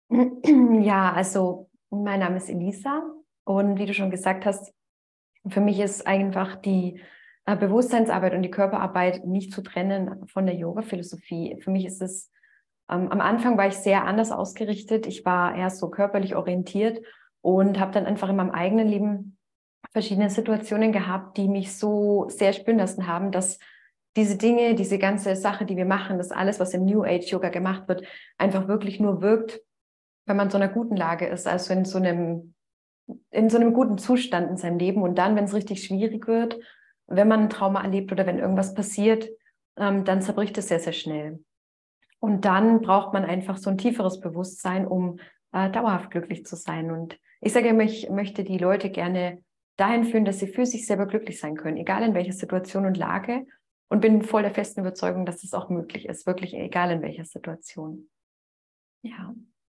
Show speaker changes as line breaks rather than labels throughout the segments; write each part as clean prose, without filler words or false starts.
Ja, also mein Name ist Elisa und wie du schon gesagt hast, für mich ist einfach die Bewusstseinsarbeit und die Körperarbeit nicht zu trennen von der Yoga-Philosophie. Für mich ist es, am Anfang war ich sehr anders ausgerichtet. Ich war erst so körperlich orientiert und habe dann einfach in meinem eigenen Leben verschiedene Situationen gehabt, die mich so sehr spüren lassen haben, dass diese Dinge, diese ganze Sache, die wir machen, das alles, was im New Age Yoga gemacht wird, einfach wirklich nur wirkt, wenn man in so einer guten Lage ist, also in so einem guten Zustand in seinem Leben. Und dann, wenn es richtig schwierig wird, wenn man ein Trauma erlebt oder wenn irgendwas passiert, dann zerbricht es sehr, sehr schnell. Und dann braucht man einfach so ein tieferes Bewusstsein, um dauerhaft glücklich zu sein. Und ich sage immer, ich möchte die Leute gerne dahin führen, dass sie für sich selber glücklich sein können, egal in welcher Situation und Lage. Und bin voll der festen Überzeugung, dass es auch möglich ist, wirklich egal in welcher Situation. Ja.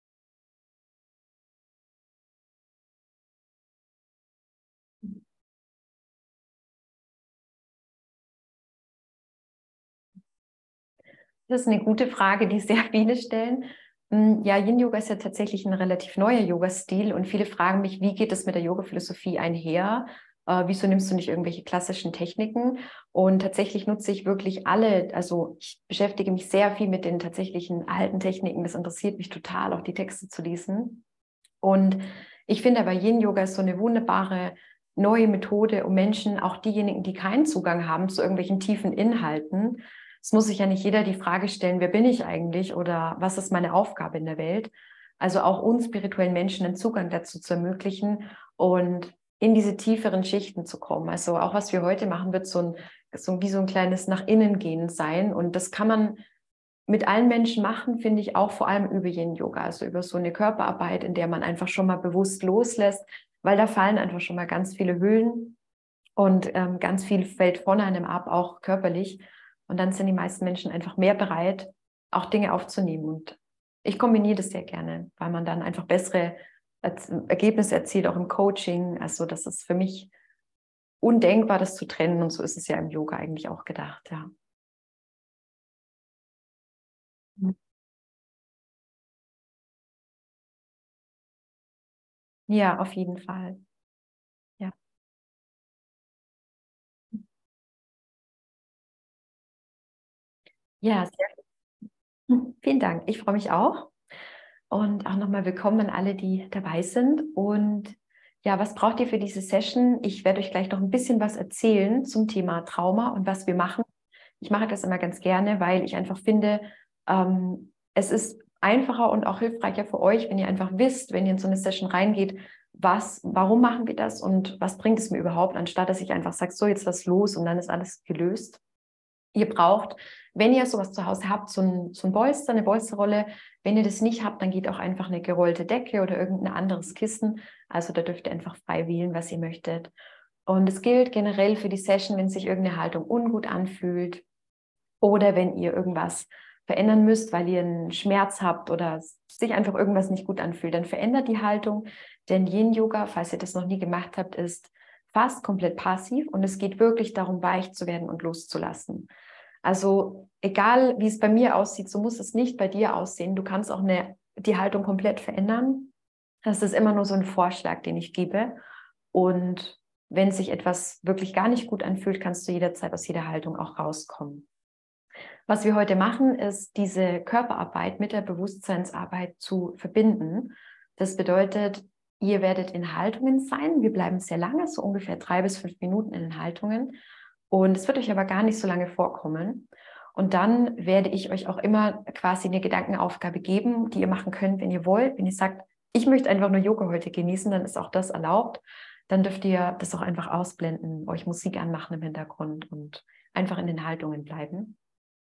Das ist eine gute Frage, die sehr viele stellen. Ja, Yin-Yoga ist ja tatsächlich ein relativ neuer Yoga-Stil und viele fragen mich, wie geht es mit der Yoga-Philosophie einher? Wieso nimmst du nicht irgendwelche klassischen Techniken? Und tatsächlich nutze ich wirklich alle, also ich beschäftige mich sehr viel mit den tatsächlichen alten Techniken. Das interessiert mich total, auch die Texte zu lesen. Und ich finde aber Yin-Yoga ist so eine wunderbare neue Methode, um Menschen, auch diejenigen, die keinen Zugang haben zu irgendwelchen tiefen Inhalten. Es muss sich ja nicht jeder die Frage stellen, wer bin ich eigentlich oder was ist meine Aufgabe in der Welt? Also auch uns spirituellen Menschen einen Zugang dazu zu ermöglichen und in diese tieferen Schichten zu kommen. Also auch was wir heute machen, wird wie so ein kleines nach innen gehen sein. Und das kann man mit allen Menschen machen, finde ich auch vor allem über Yin-Yoga, also über so eine Körperarbeit, in der man einfach schon mal bewusst loslässt, weil da fallen einfach schon mal ganz viele Hüllen und ganz viel fällt von einem ab, auch körperlich. Und dann sind die meisten Menschen einfach mehr bereit, auch Dinge aufzunehmen. Und ich kombiniere das sehr gerne, weil man dann einfach bessere Ergebnisse erzielt, auch im Coaching. Also das ist für mich undenkbar, das zu trennen. Und so ist es ja im Yoga eigentlich auch gedacht, ja. Ja, auf jeden Fall. Ja. Ja, vielen Dank. Ich freue mich auch. Und auch nochmal willkommen an alle, die dabei sind. Und ja, was braucht ihr für diese Session? Ich werde euch gleich noch ein bisschen was erzählen zum Thema Trauma und was wir machen. Ich mache das immer ganz gerne, weil ich einfach finde, es ist einfacher und auch hilfreicher für euch, wenn ihr einfach wisst, wenn ihr in so eine Session reingeht, warum machen wir das und was bringt es mir überhaupt, anstatt dass ich einfach sage, so jetzt was los und dann ist alles gelöst. Ihr braucht, wenn ihr sowas zu Hause habt, so ein Bolster, eine Bolsterrolle. Wenn ihr das nicht habt, dann geht auch einfach eine gerollte Decke oder irgendein anderes Kissen. Also da dürft ihr einfach frei wählen, was ihr möchtet. Und es gilt generell für die Session, wenn sich irgendeine Haltung ungut anfühlt oder wenn ihr irgendwas verändern müsst, weil ihr einen Schmerz habt oder sich einfach irgendwas nicht gut anfühlt, dann verändert die Haltung. Denn Yin-Yoga, falls ihr das noch nie gemacht habt, ist fast komplett passiv und es geht wirklich darum, weich zu werden und loszulassen. Also egal, wie es bei mir aussieht, so muss es nicht bei dir aussehen. Du kannst auch die Haltung komplett verändern. Das ist immer nur so ein Vorschlag, den ich gebe. Und wenn sich etwas wirklich gar nicht gut anfühlt, kannst du jederzeit aus jeder Haltung auch rauskommen. Was wir heute machen, ist diese Körperarbeit mit der Bewusstseinsarbeit zu verbinden. Das bedeutet, ihr werdet in Haltungen sein. Wir bleiben sehr lange, so ungefähr 3 bis 5 Minuten in den Haltungen. Und es wird euch aber gar nicht so lange vorkommen. Und dann werde ich euch auch immer quasi eine Gedankenaufgabe geben, die ihr machen könnt, wenn ihr wollt. Wenn ihr sagt, ich möchte einfach nur Yoga heute genießen, dann ist auch das erlaubt. Dann dürft ihr das auch einfach ausblenden, euch Musik anmachen im Hintergrund und einfach in den Haltungen bleiben.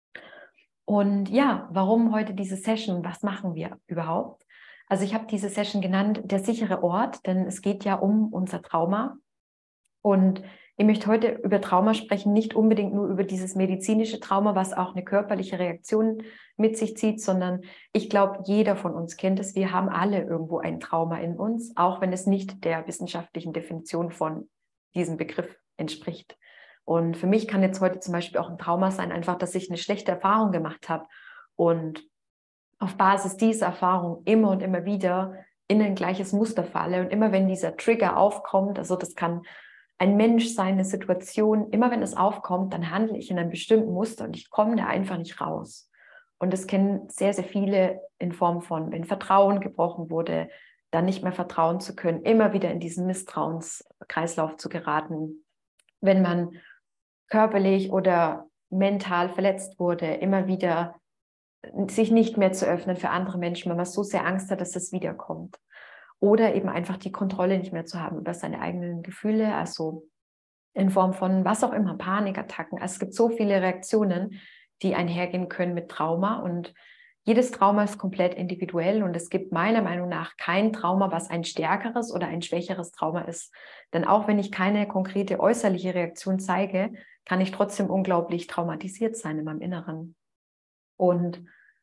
Und ja, warum heute diese Session? Was machen wir überhaupt? Also ich habe diese Session genannt, der sichere Ort, denn es geht ja um unser Trauma. Und ich möchte heute über Trauma sprechen, nicht unbedingt nur über dieses medizinische Trauma, was auch eine körperliche Reaktion mit sich zieht, sondern ich glaube, jeder von uns kennt es. Wir haben alle irgendwo ein Trauma in uns, auch wenn es nicht der wissenschaftlichen Definition von diesem Begriff entspricht. Und für mich kann jetzt heute zum Beispiel auch ein Trauma sein, einfach, dass ich eine schlechte Erfahrung gemacht habe und auf Basis dieser Erfahrung immer und immer wieder in ein gleiches Muster falle. Und immer wenn dieser Trigger aufkommt, also das kann ein Mensch sein, eine Situation, immer wenn es aufkommt, dann handle ich in einem bestimmten Muster und ich komme da einfach nicht raus. Und das kennen sehr, sehr viele in Form von, wenn Vertrauen gebrochen wurde, dann nicht mehr vertrauen zu können, immer wieder in diesen Misstrauenskreislauf zu geraten. Wenn man körperlich oder mental verletzt wurde, immer wieder sich nicht mehr zu öffnen für andere Menschen, weil man so sehr Angst hat, dass das wiederkommt. Oder eben einfach die Kontrolle nicht mehr zu haben über seine eigenen Gefühle, also in Form von was auch immer, Panikattacken. Also es gibt so viele Reaktionen, die einhergehen können mit Trauma, und jedes Trauma ist komplett individuell, und es gibt meiner Meinung nach kein Trauma, was ein stärkeres oder ein schwächeres Trauma ist. Denn auch wenn ich keine konkrete äußerliche Reaktion zeige, kann ich trotzdem unglaublich traumatisiert sein in meinem Inneren. Und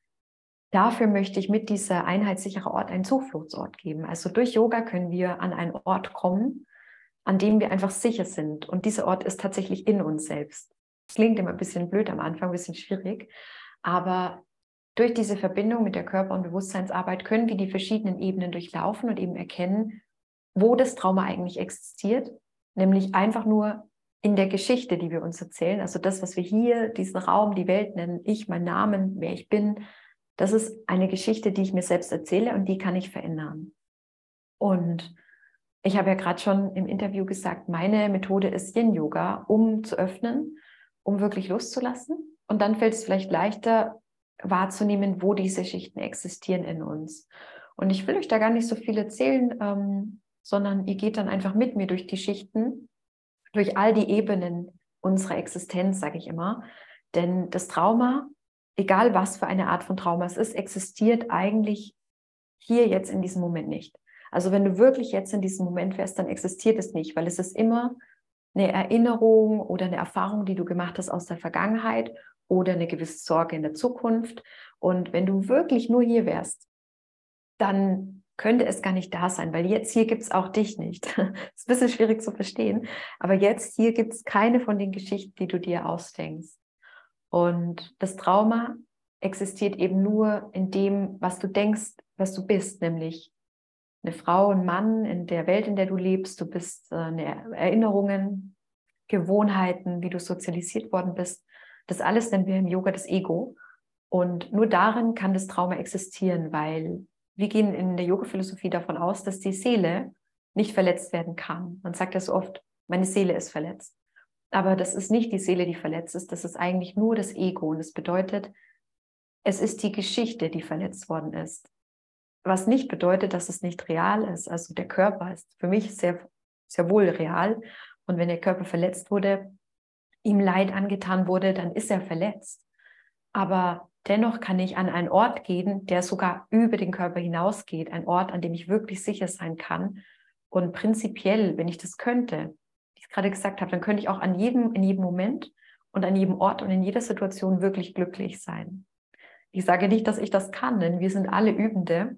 dafür möchte ich mit dieser einheitssichere Ort einen Zufluchtsort geben. Also durch Yoga können wir an einen Ort kommen, an dem wir einfach sicher sind. Und dieser Ort ist tatsächlich in uns selbst. Das klingt immer ein bisschen blöd am Anfang, ein bisschen schwierig. Aber durch diese Verbindung mit der Körper- und Bewusstseinsarbeit können wir die verschiedenen Ebenen durchlaufen und eben erkennen, wo das Trauma eigentlich existiert. Nämlich einfach nur in der Geschichte, die wir uns erzählen. Also das, was wir hier, diesen Raum, die Welt nennen, ich, mein Namen, wer ich bin. Das ist eine Geschichte, die ich mir selbst erzähle, und die kann ich verändern. Und ich habe ja gerade schon im Interview gesagt, meine Methode ist Yin-Yoga, um zu öffnen, um wirklich loszulassen. Und dann fällt es vielleicht leichter wahrzunehmen, wo diese Schichten existieren in uns. Und ich will euch da gar nicht so viel erzählen, sondern ihr geht dann einfach mit mir durch die Schichten, durch all die Ebenen unserer Existenz, sage ich immer. Denn das Trauma, egal was für eine Art von Trauma es ist, existiert eigentlich hier jetzt in diesem Moment nicht. Also wenn du wirklich jetzt in diesem Moment wärst, dann existiert es nicht, weil es ist immer eine Erinnerung oder eine Erfahrung, die du gemacht hast aus der Vergangenheit oder eine gewisse Sorge in der Zukunft. Und wenn du wirklich nur hier wärst, dann könnte es gar nicht da sein, weil jetzt hier gibt es auch dich nicht. Das ist ein bisschen schwierig zu verstehen, aber jetzt hier gibt es keine von den Geschichten, die du dir ausdenkst. Und das Trauma existiert eben nur in dem, was du denkst, was du bist, nämlich eine Frau, ein Mann in der Welt, in der du lebst. Du bist Erinnerungen, Gewohnheiten, wie du sozialisiert worden bist. Das alles nennen wir im Yoga das Ego. Und nur darin kann das Trauma existieren, weil wir gehen in der Yoga-Philosophie davon aus, dass die Seele nicht verletzt werden kann. Man sagt ja so oft, meine Seele ist verletzt. Aber das ist nicht die Seele, die verletzt ist. Das ist eigentlich nur das Ego. Und das bedeutet, es ist die Geschichte, die verletzt worden ist. Was nicht bedeutet, dass es nicht real ist. Also der Körper ist für mich sehr, sehr wohl real. Und wenn der Körper verletzt wurde, ihm Leid angetan wurde, dann ist er verletzt. Aber dennoch kann ich an einen Ort gehen, der sogar über den Körper hinausgeht. Ein Ort, an dem ich wirklich sicher sein kann. Und prinzipiell, wenn ich das könnte, wie ich gerade gesagt habe, dann könnte ich auch in jedem Moment und an jedem Ort und in jeder Situation wirklich glücklich sein. Ich sage nicht, dass ich das kann, denn wir sind alle Übende.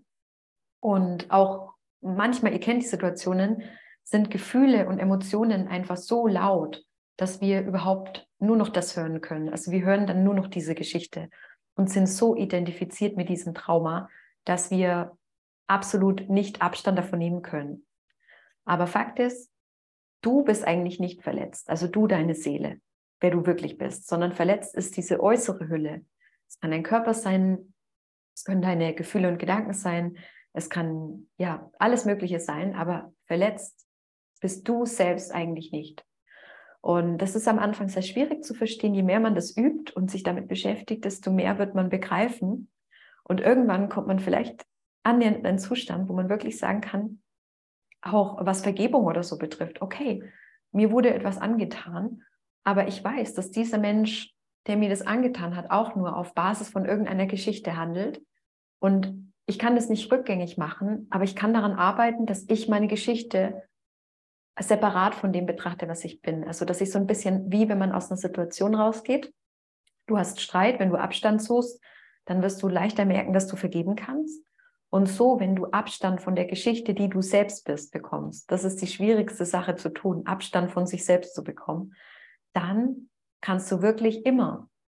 Und auch manchmal, ihr kennt die Situationen, sind Gefühle und Emotionen einfach so laut, dass wir überhaupt nur noch das hören können. Also wir hören dann nur noch diese Geschichte und sind so identifiziert mit diesem Trauma, dass wir absolut nicht Abstand davon nehmen können. Aber Fakt ist, du bist eigentlich nicht verletzt, also du, deine Seele, wer du wirklich bist, sondern verletzt ist diese äußere Hülle. Es kann dein Körper sein, es können deine Gefühle und Gedanken sein, es kann ja alles Mögliche sein, aber verletzt bist du selbst eigentlich nicht. Und das ist am Anfang sehr schwierig zu verstehen. Je mehr man das übt und sich damit beschäftigt, desto mehr wird man begreifen. Und irgendwann kommt man vielleicht annähernd in einen Zustand, wo man wirklich sagen kann, auch was Vergebung oder so betrifft, okay, mir wurde etwas angetan, aber ich weiß, dass dieser Mensch, der mir das angetan hat, auch nur auf Basis von irgendeiner Geschichte handelt. Und ich kann das nicht rückgängig machen, aber ich kann daran arbeiten, dass ich meine Geschichte separat von dem betrachte, was ich bin. Also, dass ich so ein bisschen, wie wenn man aus einer Situation rausgeht. Du hast Streit, wenn du Abstand suchst, dann wirst du leichter merken, dass du vergeben kannst. Und so, wenn du Abstand von der Geschichte, die du selbst bist, bekommst, das ist die schwierigste Sache zu tun, Abstand von sich selbst zu bekommen, dann kannst du wirklich immer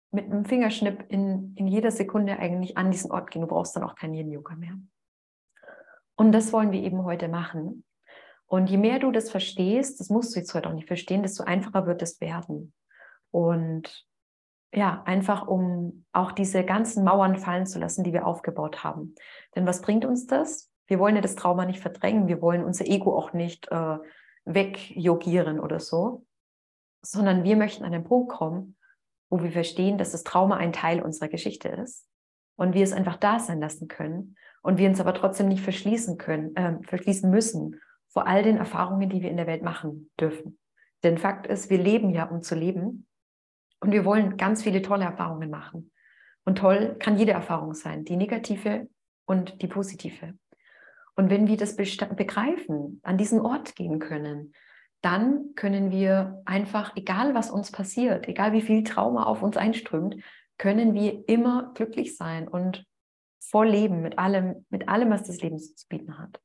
mit einem Fingerschnipp in jeder Sekunde eigentlich an diesen Ort gehen. Du brauchst dann auch kein Yin-Yoga mehr. Und das wollen wir eben heute machen. Und je mehr du das verstehst, das musst du jetzt heute auch nicht verstehen, desto einfacher wird es werden. Und ja, einfach um auch diese ganzen Mauern fallen zu lassen, die wir aufgebaut haben. Denn was bringt uns das? Wir wollen ja das Trauma nicht verdrängen, wir wollen unser Ego auch nicht wegyogieren oder so, sondern wir möchten an den Punkt kommen, wo wir verstehen, dass das Trauma ein Teil unserer Geschichte ist und wir es einfach da sein lassen können und wir uns aber trotzdem nicht verschließen müssen vor all den Erfahrungen, die wir in der Welt machen dürfen. Denn Fakt ist, wir leben ja, um zu leben. Und wir wollen ganz viele tolle Erfahrungen machen. Und toll kann jede Erfahrung sein, die negative und die positive. Und wenn wir das begreifen, an diesen Ort gehen können, dann können wir einfach, egal was uns passiert, egal wie viel Trauma auf uns einströmt, können wir immer glücklich sein und voll leben mit allem, was das Leben zu bieten hat.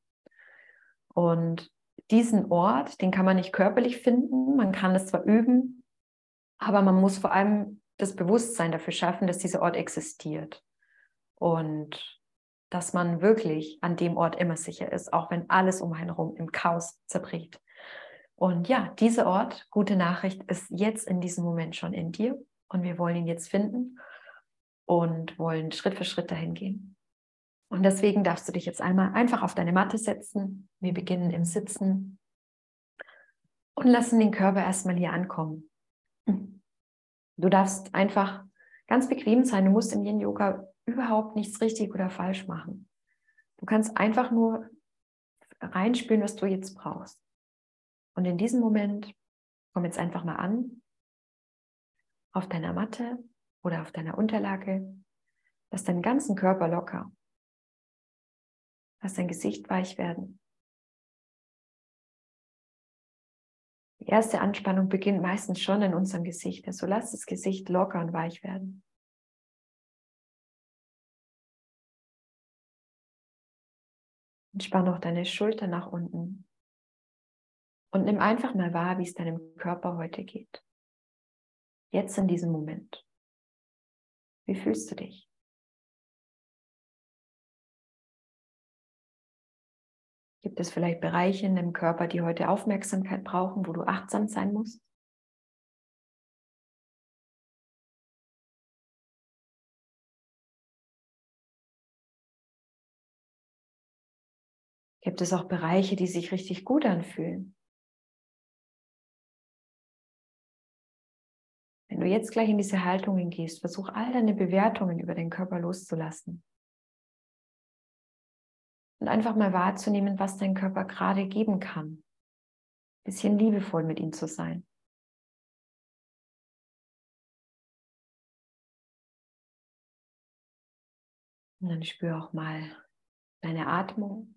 Und diesen Ort, den kann man nicht körperlich finden, man kann es zwar üben, aber man muss vor allem das Bewusstsein dafür schaffen, dass dieser Ort existiert und dass man wirklich an dem Ort immer sicher ist, auch wenn alles um einen herum im Chaos zerbricht. Und ja, dieser Ort, gute Nachricht, ist jetzt in diesem Moment schon in dir und wir wollen ihn jetzt finden und wollen Schritt für Schritt dahin gehen. Und deswegen darfst du dich jetzt einmal einfach auf deine Matte setzen. Wir beginnen im Sitzen und lassen den Körper erstmal hier ankommen. Du darfst einfach ganz bequem sein. Du musst im Yin-Yoga überhaupt nichts richtig oder falsch machen. Du kannst einfach nur reinspüren, was du jetzt brauchst. Und in diesem Moment komm jetzt einfach mal an, auf deiner Matte oder auf deiner Unterlage. Lass deinen ganzen Körper locker. Lass dein Gesicht weich werden. Die erste Anspannung beginnt meistens schon in unserem Gesicht. Also lass das Gesicht locker und weich werden. Entspann auch deine Schultern nach unten. Und nimm einfach mal wahr, wie es deinem Körper heute geht. Jetzt in diesem Moment. Wie fühlst du dich? Gibt es vielleicht Bereiche in deinem Körper, die heute Aufmerksamkeit brauchen, wo du achtsam sein musst? Gibt es auch Bereiche, die sich richtig gut anfühlen? Wenn du jetzt gleich in diese Haltungen gehst, versuch all deine Bewertungen über den Körper loszulassen. Und einfach mal wahrzunehmen, was dein Körper gerade geben kann. Ein bisschen liebevoll mit ihm zu sein. Und dann spür auch mal deine Atmung.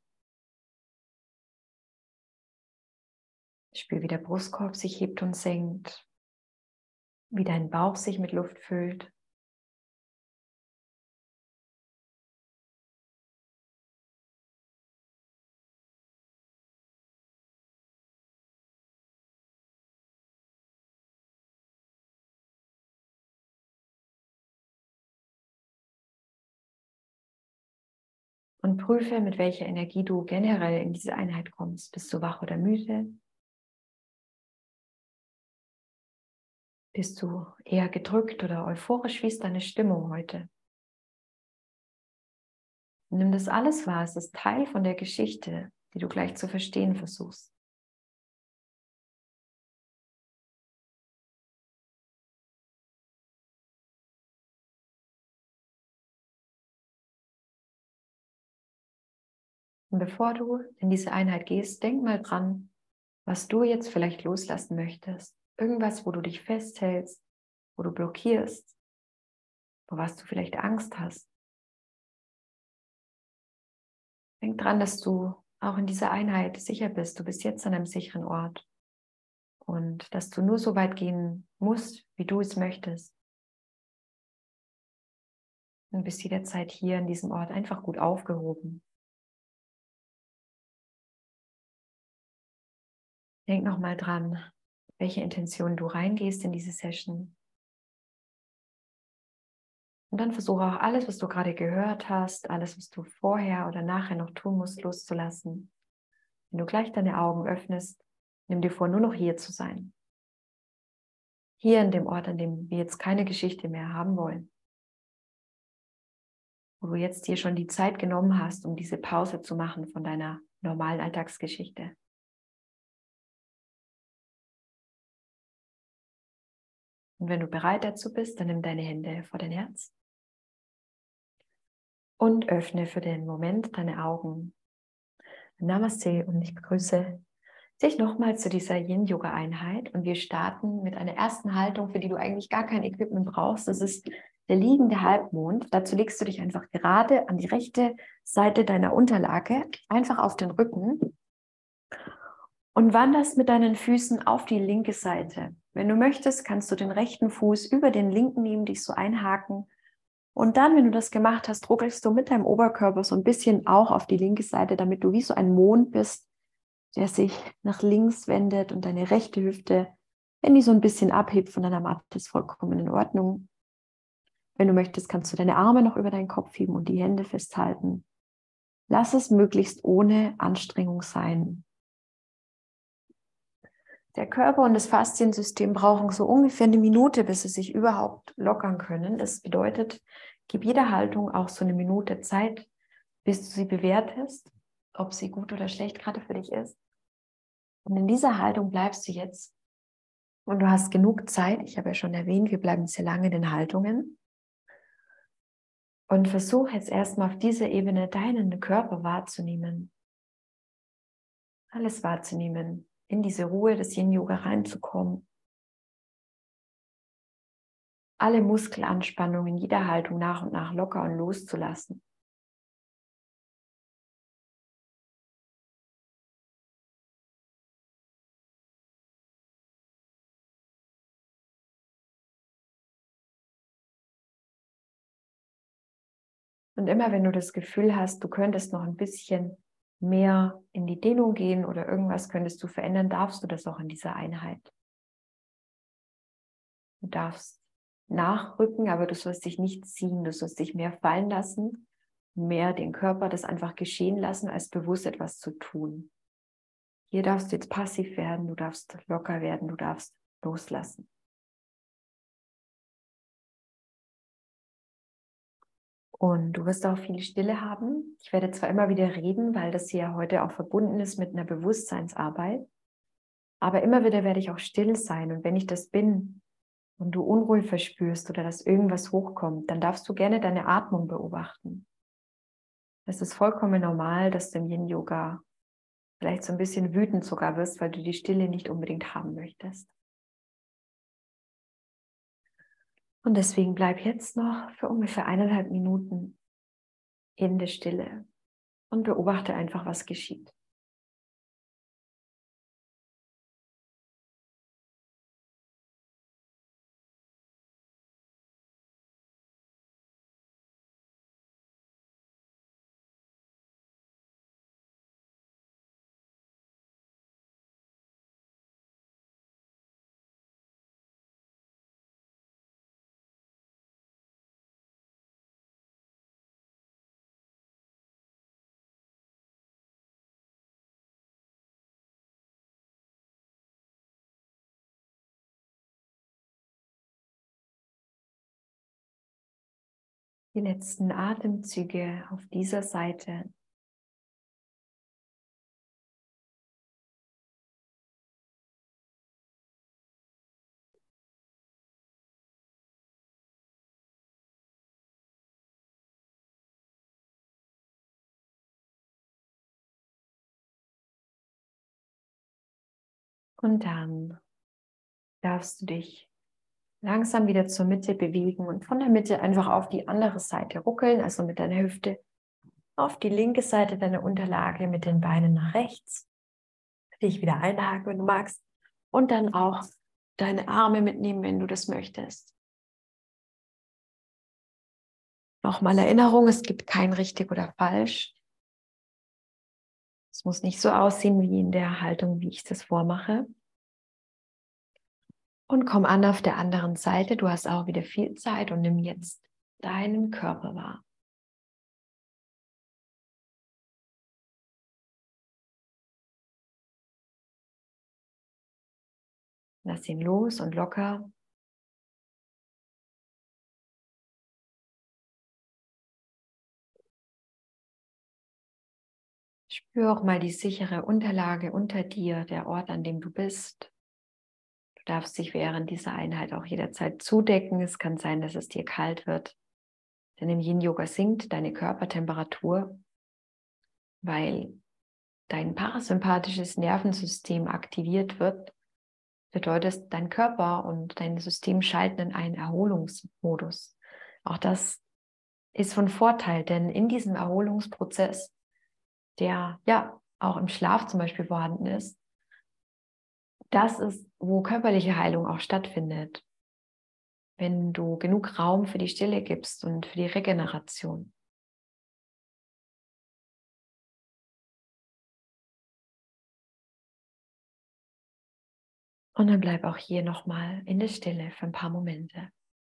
Spür, wie der Brustkorb sich hebt und senkt. Wie dein Bauch sich mit Luft füllt. Und prüfe, mit welcher Energie du generell in diese Einheit kommst. Bist du wach oder müde? Bist du eher gedrückt oder euphorisch? Wie ist deine Stimmung heute? Nimm das alles wahr. Es ist Teil von der Geschichte, die du gleich zu verstehen versuchst. Und bevor du in diese Einheit gehst, denk mal dran, was du jetzt vielleicht loslassen möchtest. Irgendwas, wo du dich festhältst, wo du blockierst, vor was du vielleicht Angst hast. Denk dran, dass du auch in dieser Einheit sicher bist. Du bist jetzt an einem sicheren Ort. Und dass du nur so weit gehen musst, wie du es möchtest. Und bist jederzeit hier an diesem Ort einfach gut aufgehoben. Denk nochmal dran, welche Intention du reingehst in diese Session. Und dann versuche auch alles, was du gerade gehört hast, alles, was du vorher oder nachher noch tun musst, loszulassen. Wenn du gleich deine Augen öffnest, nimm dir vor, nur noch hier zu sein. Hier in dem Ort, an dem wir jetzt keine Geschichte mehr haben wollen. Wo du jetzt dir schon die Zeit genommen hast, um diese Pause zu machen von deiner normalen Alltagsgeschichte. Und wenn du bereit dazu bist, dann nimm deine Hände vor dein Herz und öffne für den Moment deine Augen. Namaste und ich begrüße dich nochmal zu dieser Yin-Yoga-Einheit und wir starten mit einer ersten Haltung, für die du eigentlich gar kein Equipment brauchst. Das ist der liegende Halbmond. Dazu legst du dich einfach gerade an die rechte Seite deiner Unterlage, einfach auf den Rücken und wanderst mit deinen Füßen auf die linke Seite. Wenn du möchtest, kannst du den rechten Fuß über den linken nehmen, dich so einhaken. Und dann, wenn du das gemacht hast, ruckelst du mit deinem Oberkörper so ein bisschen auch auf die linke Seite, damit du wie so ein Mond bist, der sich nach links wendet und deine rechte Hüfte, wenn die so ein bisschen abhebt von deiner Matte, ist vollkommen in Ordnung. Wenn du möchtest, kannst du deine Arme noch über deinen Kopf heben und die Hände festhalten. Lass es möglichst ohne Anstrengung sein. Der Körper und das Fasziensystem brauchen so ungefähr eine Minute, bis sie sich überhaupt lockern können. Das bedeutet, gib jeder Haltung auch so eine Minute Zeit, bis du sie bewertest, ob sie gut oder schlecht gerade für dich ist. Und in dieser Haltung bleibst du jetzt. Und du hast genug Zeit. Ich habe ja schon erwähnt, wir bleiben sehr lange in den Haltungen. Und versuch jetzt erstmal auf dieser Ebene deinen Körper wahrzunehmen. Alles wahrzunehmen, in diese Ruhe des Yin-Yoga reinzukommen. Alle Muskelanspannungen in jeder Haltung nach und nach locker und loszulassen. Und immer wenn du das Gefühl hast, du könntest noch ein bisschen mehr in die Dehnung gehen oder irgendwas könntest du verändern, darfst du das auch in dieser Einheit. Du darfst nachrücken, aber du sollst dich nicht ziehen, du sollst dich mehr fallen lassen, mehr den Körper das einfach geschehen lassen, als bewusst etwas zu tun. Hier darfst du jetzt passiv werden, du darfst locker werden, du darfst loslassen. Und du wirst auch viel Stille haben. Ich werde zwar immer wieder reden, weil das hier heute auch verbunden ist mit einer Bewusstseinsarbeit, aber immer wieder werde ich auch still sein. Und wenn ich das bin und du Unruhe verspürst oder dass irgendwas hochkommt, dann darfst du gerne deine Atmung beobachten. Es ist vollkommen normal, dass du im Yin-Yoga vielleicht so ein bisschen wütend sogar wirst, weil du die Stille nicht unbedingt haben möchtest. Und deswegen bleib jetzt noch für ungefähr 1,5 Minuten in der Stille und beobachte einfach, was geschieht. Die letzten Atemzüge auf dieser Seite. Und dann darfst du dich langsam wieder zur Mitte bewegen und von der Mitte einfach auf die andere Seite ruckeln, also mit deiner Hüfte auf die linke Seite deiner Unterlage mit den Beinen nach rechts. Dich wieder einhaken, wenn du magst. Und dann auch deine Arme mitnehmen, wenn du das möchtest. Nochmal Erinnerung, es gibt kein richtig oder falsch. Es muss nicht so aussehen wie in der Haltung, wie ich das vormache. Und komm an auf der anderen Seite. Du hast auch wieder viel Zeit und nimm jetzt deinen Körper wahr. Lass ihn los und locker. Spür auch mal die sichere Unterlage unter dir, der Ort, an dem du bist. Du darfst dich während dieser Einheit auch jederzeit zudecken. Es kann sein, dass es dir kalt wird. Denn im Yin-Yoga sinkt deine Körpertemperatur, weil dein parasympathisches Nervensystem aktiviert wird. Bedeutet, dein Körper und dein System schalten in einen Erholungsmodus. Auch das ist von Vorteil, denn in diesem Erholungsprozess, der ja auch im Schlaf zum Beispiel vorhanden ist, das ist, wo körperliche Heilung auch stattfindet, wenn du genug Raum für die Stille gibst und für die Regeneration. Und dann bleib auch hier nochmal in der Stille für ein paar Momente.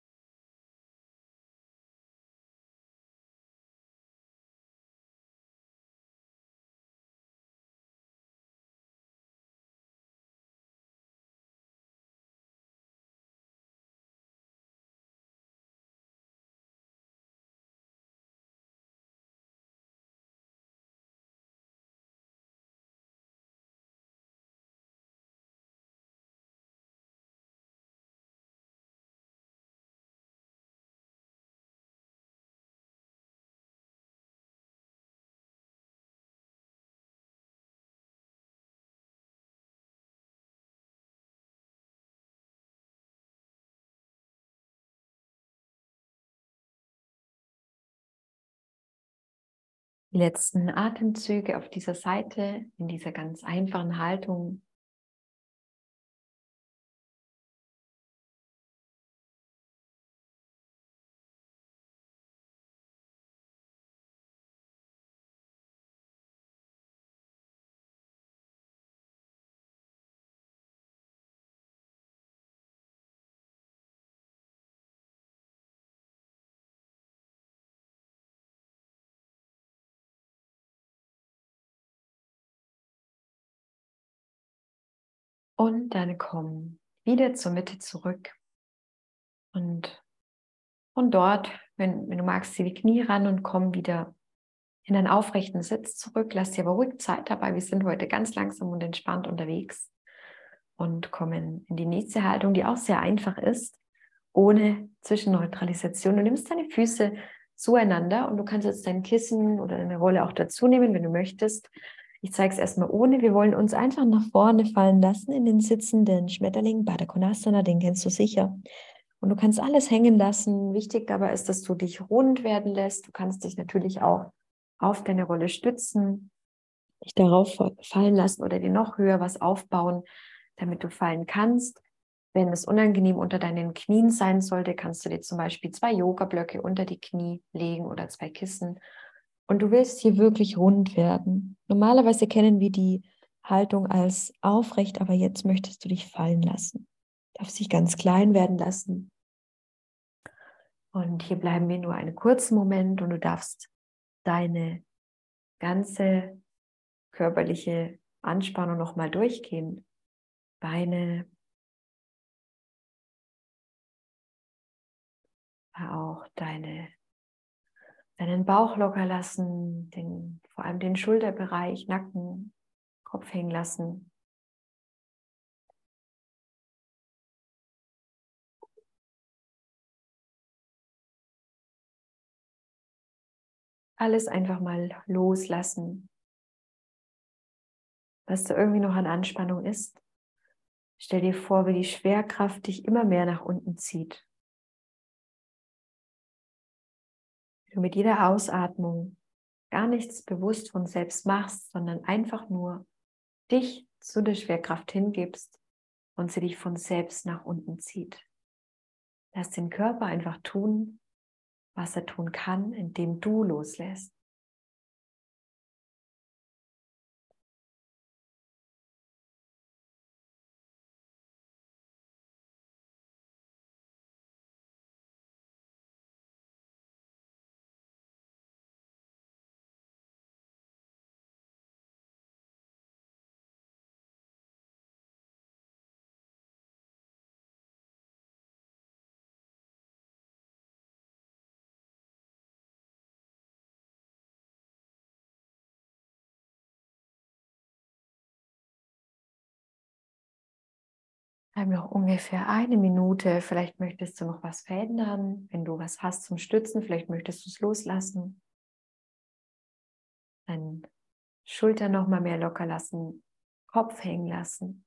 Die letzten Atemzüge auf dieser Seite, in dieser ganz einfachen Haltung. Und dann komm wieder zur Mitte zurück. Und von dort, wenn du magst, zieh die Knie ran und komm wieder in einen aufrechten Sitz zurück. Lass dir aber ruhig Zeit dabei. Wir sind heute ganz langsam und entspannt unterwegs. Und kommen in die nächste Haltung, die auch sehr einfach ist, ohne Zwischenneutralisation. Du nimmst deine Füße zueinander und du kannst jetzt dein Kissen oder deine Rolle auch dazu nehmen, wenn du möchtest. Ich zeige es erstmal ohne. Wir wollen uns einfach nach vorne fallen lassen in den sitzenden Schmetterling, Baddha Konasana, den kennst du sicher. Und du kannst alles hängen lassen. Wichtig dabei ist, dass du dich rund werden lässt. Du kannst dich natürlich auch auf deine Rolle stützen, dich darauf fallen lassen oder dir noch höher was aufbauen, damit du fallen kannst. Wenn es unangenehm unter deinen Knien sein sollte, kannst du dir zum Beispiel 2 Yoga-Blöcke unter die Knie legen oder 2 Kissen. Und du willst hier wirklich rund werden. Normalerweise kennen wir die Haltung als aufrecht, aber jetzt möchtest du dich fallen lassen. Du darfst dich ganz klein werden lassen. Und hier bleiben wir nur einen kurzen Moment und du darfst deine ganze körperliche Anspannung nochmal durchgehen. Beine, auch deinen Bauch locker lassen, vor allem den Schulterbereich, Nacken, Kopf hängen lassen. Alles einfach mal loslassen, was da irgendwie noch an Anspannung ist. Stell dir vor, wie die Schwerkraft dich immer mehr nach unten zieht. Wie du mit jeder Ausatmung gar nichts bewusst von selbst machst, sondern einfach nur dich zu der Schwerkraft hingibst und sie dich von selbst nach unten zieht. Lass den Körper einfach tun, was er tun kann, indem du loslässt. haben noch ungefähr 1 Minute. Vielleicht möchtest du noch was verändern. Wenn du was hast zum Stützen, vielleicht möchtest du es loslassen. Deine Schultern noch mal mehr locker lassen, Kopf hängen lassen.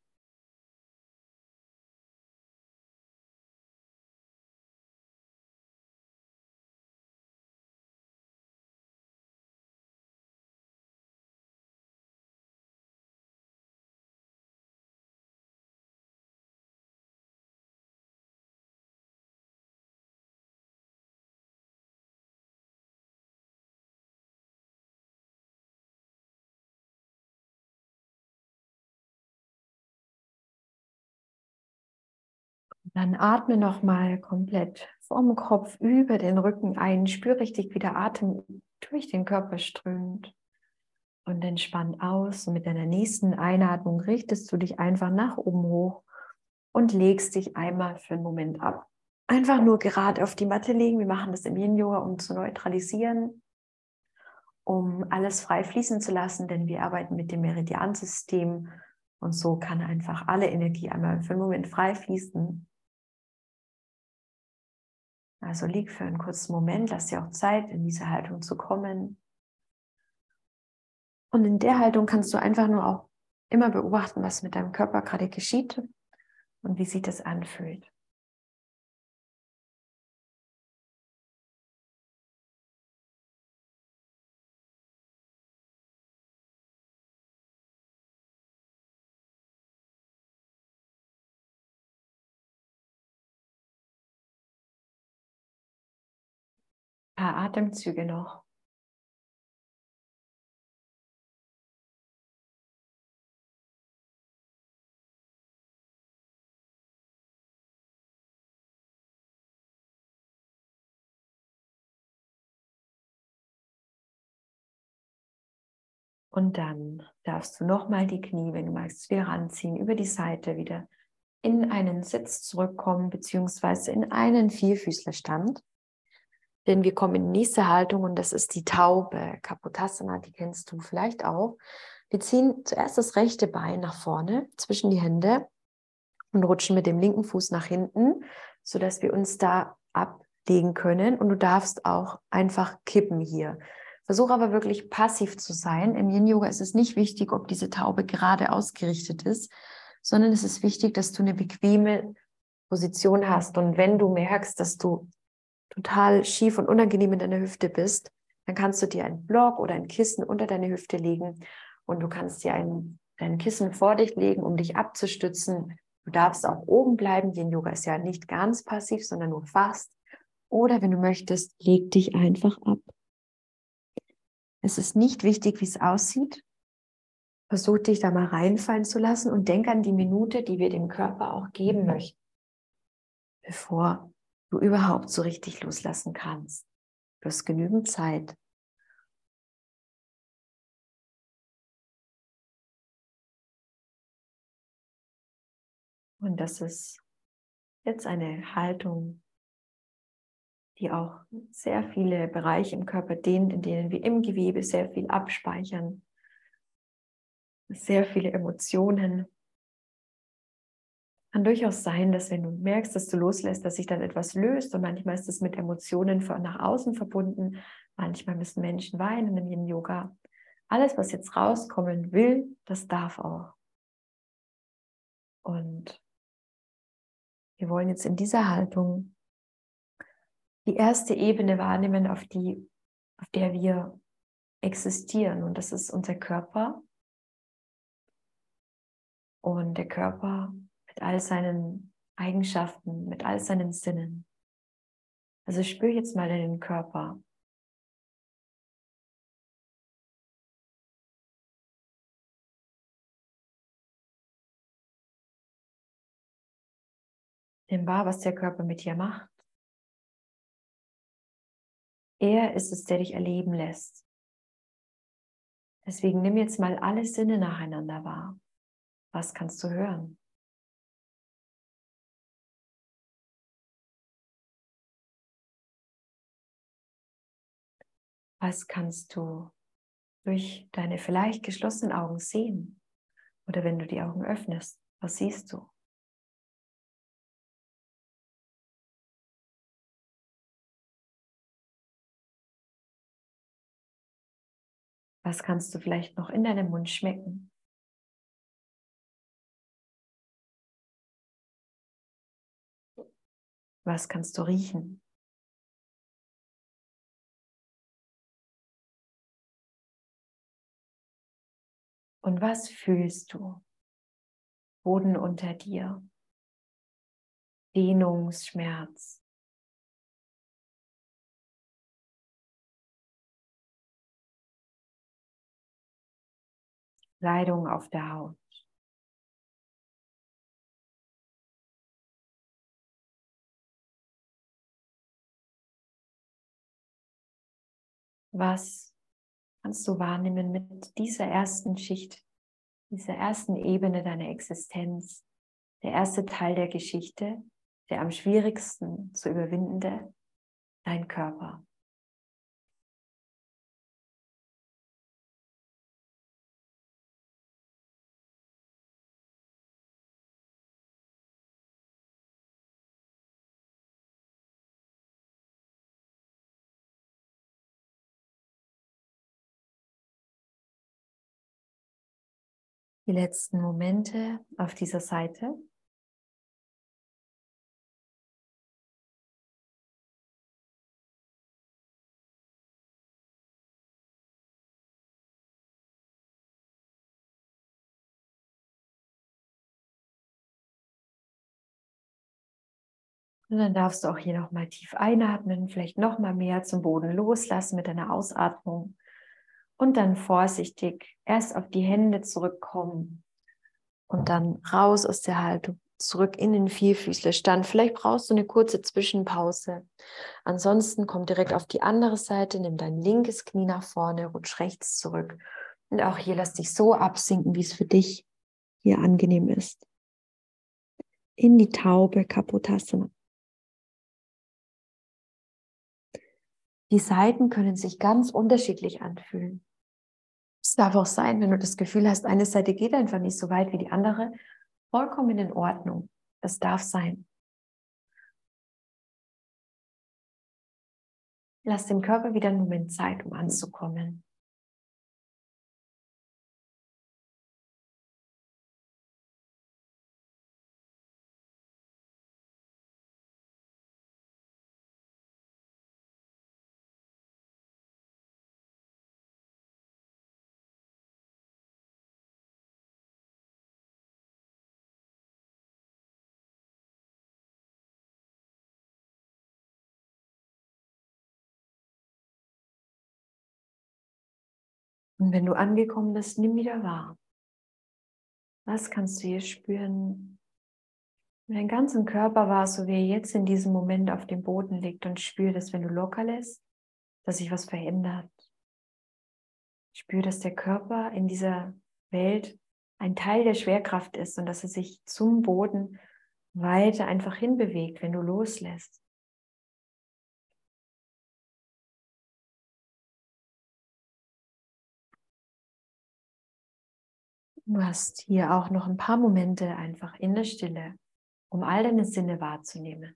Dann atme noch mal komplett vom Kopf über den Rücken ein. Spür richtig, wie der Atem durch den Körper strömt. Und entspann aus. Und mit deiner nächsten Einatmung richtest du dich einfach nach oben hoch und legst dich einmal für einen Moment ab. Einfach nur gerade auf die Matte legen. Wir machen das im Yin-Yoga, um zu neutralisieren, um alles frei fließen zu lassen, denn wir arbeiten mit dem Meridiansystem und so kann einfach alle Energie einmal für einen Moment frei fließen. Also lieg für einen kurzen Moment, lass dir auch Zeit, in diese Haltung zu kommen. Und in der Haltung kannst du einfach nur auch immer beobachten, was mit deinem Körper gerade geschieht und wie sich das anfühlt. Ein paar Atemzüge noch. Und dann darfst du nochmal die Knie, wenn du magst, wieder ranziehen, über die Seite wieder in einen Sitz zurückkommen, beziehungsweise in einen Vierfüßlerstand. Denn wir kommen in die nächste Haltung und das ist die Taube, Kapotasana, die kennst du vielleicht auch. Wir ziehen zuerst das rechte Bein nach vorne, zwischen die Hände und rutschen mit dem linken Fuß nach hinten, sodass wir uns da ablegen können. Und du darfst auch einfach kippen hier. Versuche aber wirklich passiv zu sein. Im Yin-Yoga ist es nicht wichtig, ob diese Taube gerade ausgerichtet ist, sondern es ist wichtig, dass du eine bequeme Position hast. Und wenn du merkst, dass du total schief und unangenehm in deiner Hüfte bist, dann kannst du dir einen Block oder ein Kissen unter deine Hüfte legen und du kannst dir dein Kissen vor dich legen, um dich abzustützen. Du darfst auch oben bleiben. Yin-Yoga ist ja nicht ganz passiv, sondern nur fast. Oder wenn du möchtest, leg dich einfach ab. Es ist nicht wichtig, wie es aussieht. Versuch dich da mal reinfallen zu lassen und denk an die Minute, die wir dem Körper auch geben möchten, bevor du überhaupt so richtig loslassen kannst. Du hast genügend Zeit. Und das ist jetzt eine Haltung, die auch sehr viele Bereiche im Körper dehnt, in denen wir im Gewebe sehr viel abspeichern, sehr viele Emotionen. Kann durchaus sein, dass wenn du merkst, dass du loslässt, dass sich dann etwas löst und manchmal ist es mit Emotionen von nach außen verbunden. Manchmal müssen Menschen weinen im Yin-Yoga. Alles, was jetzt rauskommen will, das darf auch. Und wir wollen jetzt in dieser Haltung die erste Ebene wahrnehmen, auf der wir existieren. Und das ist unser Körper. Und der Körper mit all seinen Eigenschaften, mit all seinen Sinnen. Also spür jetzt mal in den Körper. Nimm wahr, was der Körper mit dir macht. Er ist es, der dich erleben lässt. Deswegen nimm jetzt mal alle Sinne nacheinander wahr. Was kannst du hören? Was kannst du durch deine vielleicht geschlossenen Augen sehen? Oder wenn du die Augen öffnest, was siehst du? Was kannst du vielleicht noch in deinem Mund schmecken? Was kannst du riechen? Und was fühlst du? Boden unter dir, Dehnungsschmerz, Kleidung auf der Haut. Was kannst du wahrnehmen mit dieser ersten Schicht, dieser ersten Ebene deiner Existenz, der erste Teil der Geschichte, der am schwierigsten zu überwindende, dein Körper. Die letzten Momente auf dieser Seite. Und dann darfst du auch hier nochmal tief einatmen, vielleicht nochmal mehr zum Boden loslassen mit deiner Ausatmung. Und dann vorsichtig erst auf die Hände zurückkommen und dann raus aus der Haltung, zurück in den Vierfüßlerstand. Vielleicht brauchst du eine kurze Zwischenpause. Ansonsten komm direkt auf die andere Seite, nimm dein linkes Knie nach vorne, rutsch rechts zurück. Und auch hier lass dich so absinken, wie es für dich hier angenehm ist. In die Taube Kapotasana. Die Seiten können sich ganz unterschiedlich anfühlen. Es darf auch sein, wenn du das Gefühl hast, eine Seite geht einfach nicht so weit wie die andere, vollkommen in Ordnung. Es darf sein. Lass dem Körper wieder einen Moment Zeit, um anzukommen. Und wenn du angekommen bist, nimm wieder wahr. Was kannst du hier spüren? Deinen ganzen Körper wahr, so wie er jetzt in diesem Moment auf dem Boden liegt, und spür, dass wenn du locker lässt, dass sich was verändert. Spür, dass der Körper in dieser Welt ein Teil der Schwerkraft ist und dass er sich zum Boden weiter einfach hinbewegt, wenn du loslässt. Du hast hier auch noch ein paar Momente einfach in der Stille, um all deine Sinne wahrzunehmen.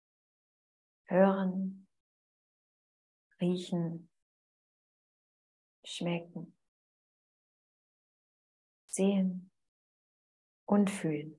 Hören, riechen, schmecken, sehen und fühlen.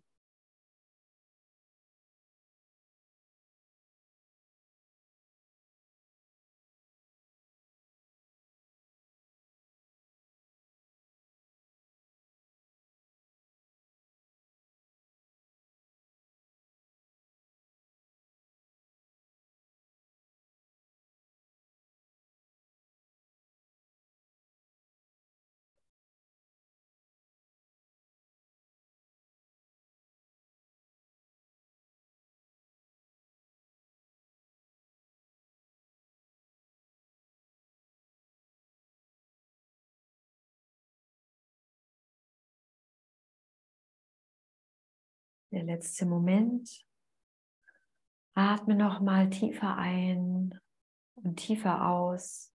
Der letzte Moment. Atme noch mal tiefer ein und tiefer aus.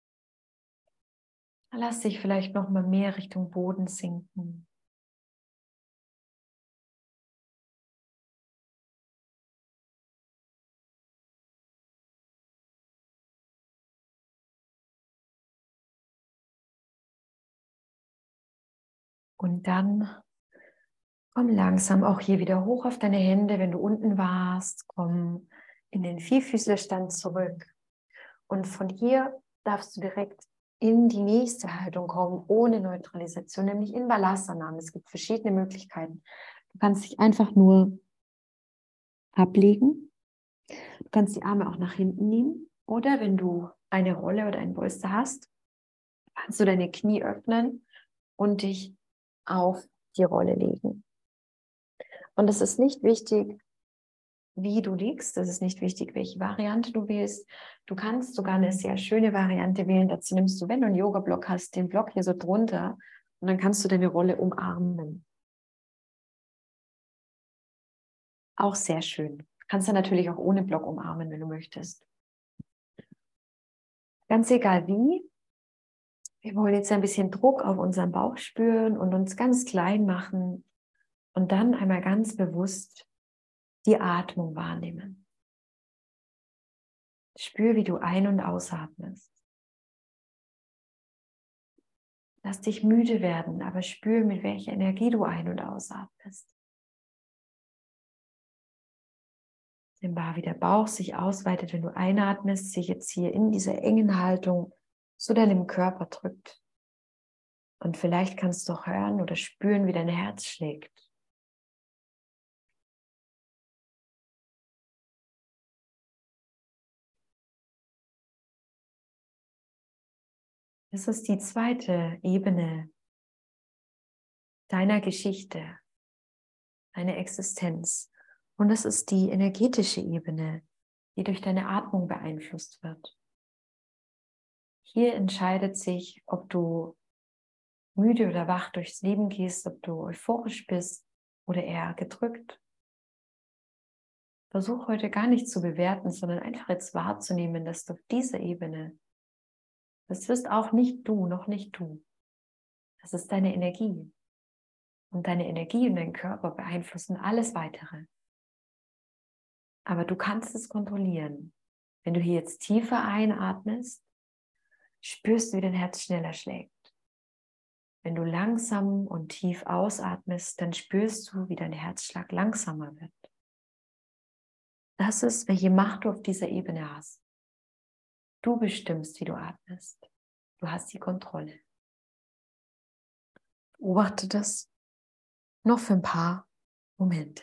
Lass dich vielleicht noch mal mehr Richtung Boden sinken. Und dann komm langsam auch hier wieder hoch auf deine Hände, wenn du unten warst. Komm in den Vierfüßlerstand zurück. Und von hier darfst du direkt in die nächste Haltung kommen, ohne Neutralisation, nämlich in Balasana. Es gibt verschiedene Möglichkeiten. Du kannst dich einfach nur ablegen. Du kannst die Arme auch nach hinten nehmen. Oder wenn du eine Rolle oder ein Polster hast, kannst du deine Knie öffnen und dich auf die Rolle legen. Und es ist nicht wichtig, wie du liegst. Es ist nicht wichtig, welche Variante du wählst. Du kannst sogar eine sehr schöne Variante wählen. Dazu nimmst du, wenn du einen Yoga-Block hast, den Block hier so drunter und dann kannst du deine Rolle umarmen. Auch sehr schön. Du kannst dann natürlich auch ohne Block umarmen, wenn du möchtest. Ganz egal wie. Wir wollen jetzt ein bisschen Druck auf unseren Bauch spüren und uns ganz klein machen und dann einmal ganz bewusst die Atmung wahrnehmen. Spür, wie du ein- und ausatmest. Lass dich müde werden, aber spür, mit welcher Energie du ein- und ausatmest. Nimm wahr, wie der Bauch sich ausweitet, wenn du einatmest, sich jetzt hier in dieser engen Haltung zu deinem Körper drückt. Und vielleicht kannst du auch hören oder spüren, wie dein Herz schlägt. Das ist die zweite Ebene deiner Geschichte, deiner Existenz. Und das ist die energetische Ebene, die durch deine Atmung beeinflusst wird. Hier entscheidet sich, ob du müde oder wach durchs Leben gehst, ob du euphorisch bist oder eher gedrückt. Versuch heute gar nicht zu bewerten, sondern einfach jetzt wahrzunehmen, dass du auf dieser Ebene, das wirst auch nicht du, noch nicht du. Das ist deine Energie. Und deine Energie und dein Körper beeinflussen alles Weitere. Aber du kannst es kontrollieren. Wenn du hier jetzt tiefer einatmest, spürst du, wie dein Herz schneller schlägt. Wenn du langsam und tief ausatmest, dann spürst du, wie dein Herzschlag langsamer wird. Das ist, welche Macht du auf dieser Ebene hast. Du bestimmst, wie du atmest. Du hast die Kontrolle. Beobachte das noch für ein paar Momente.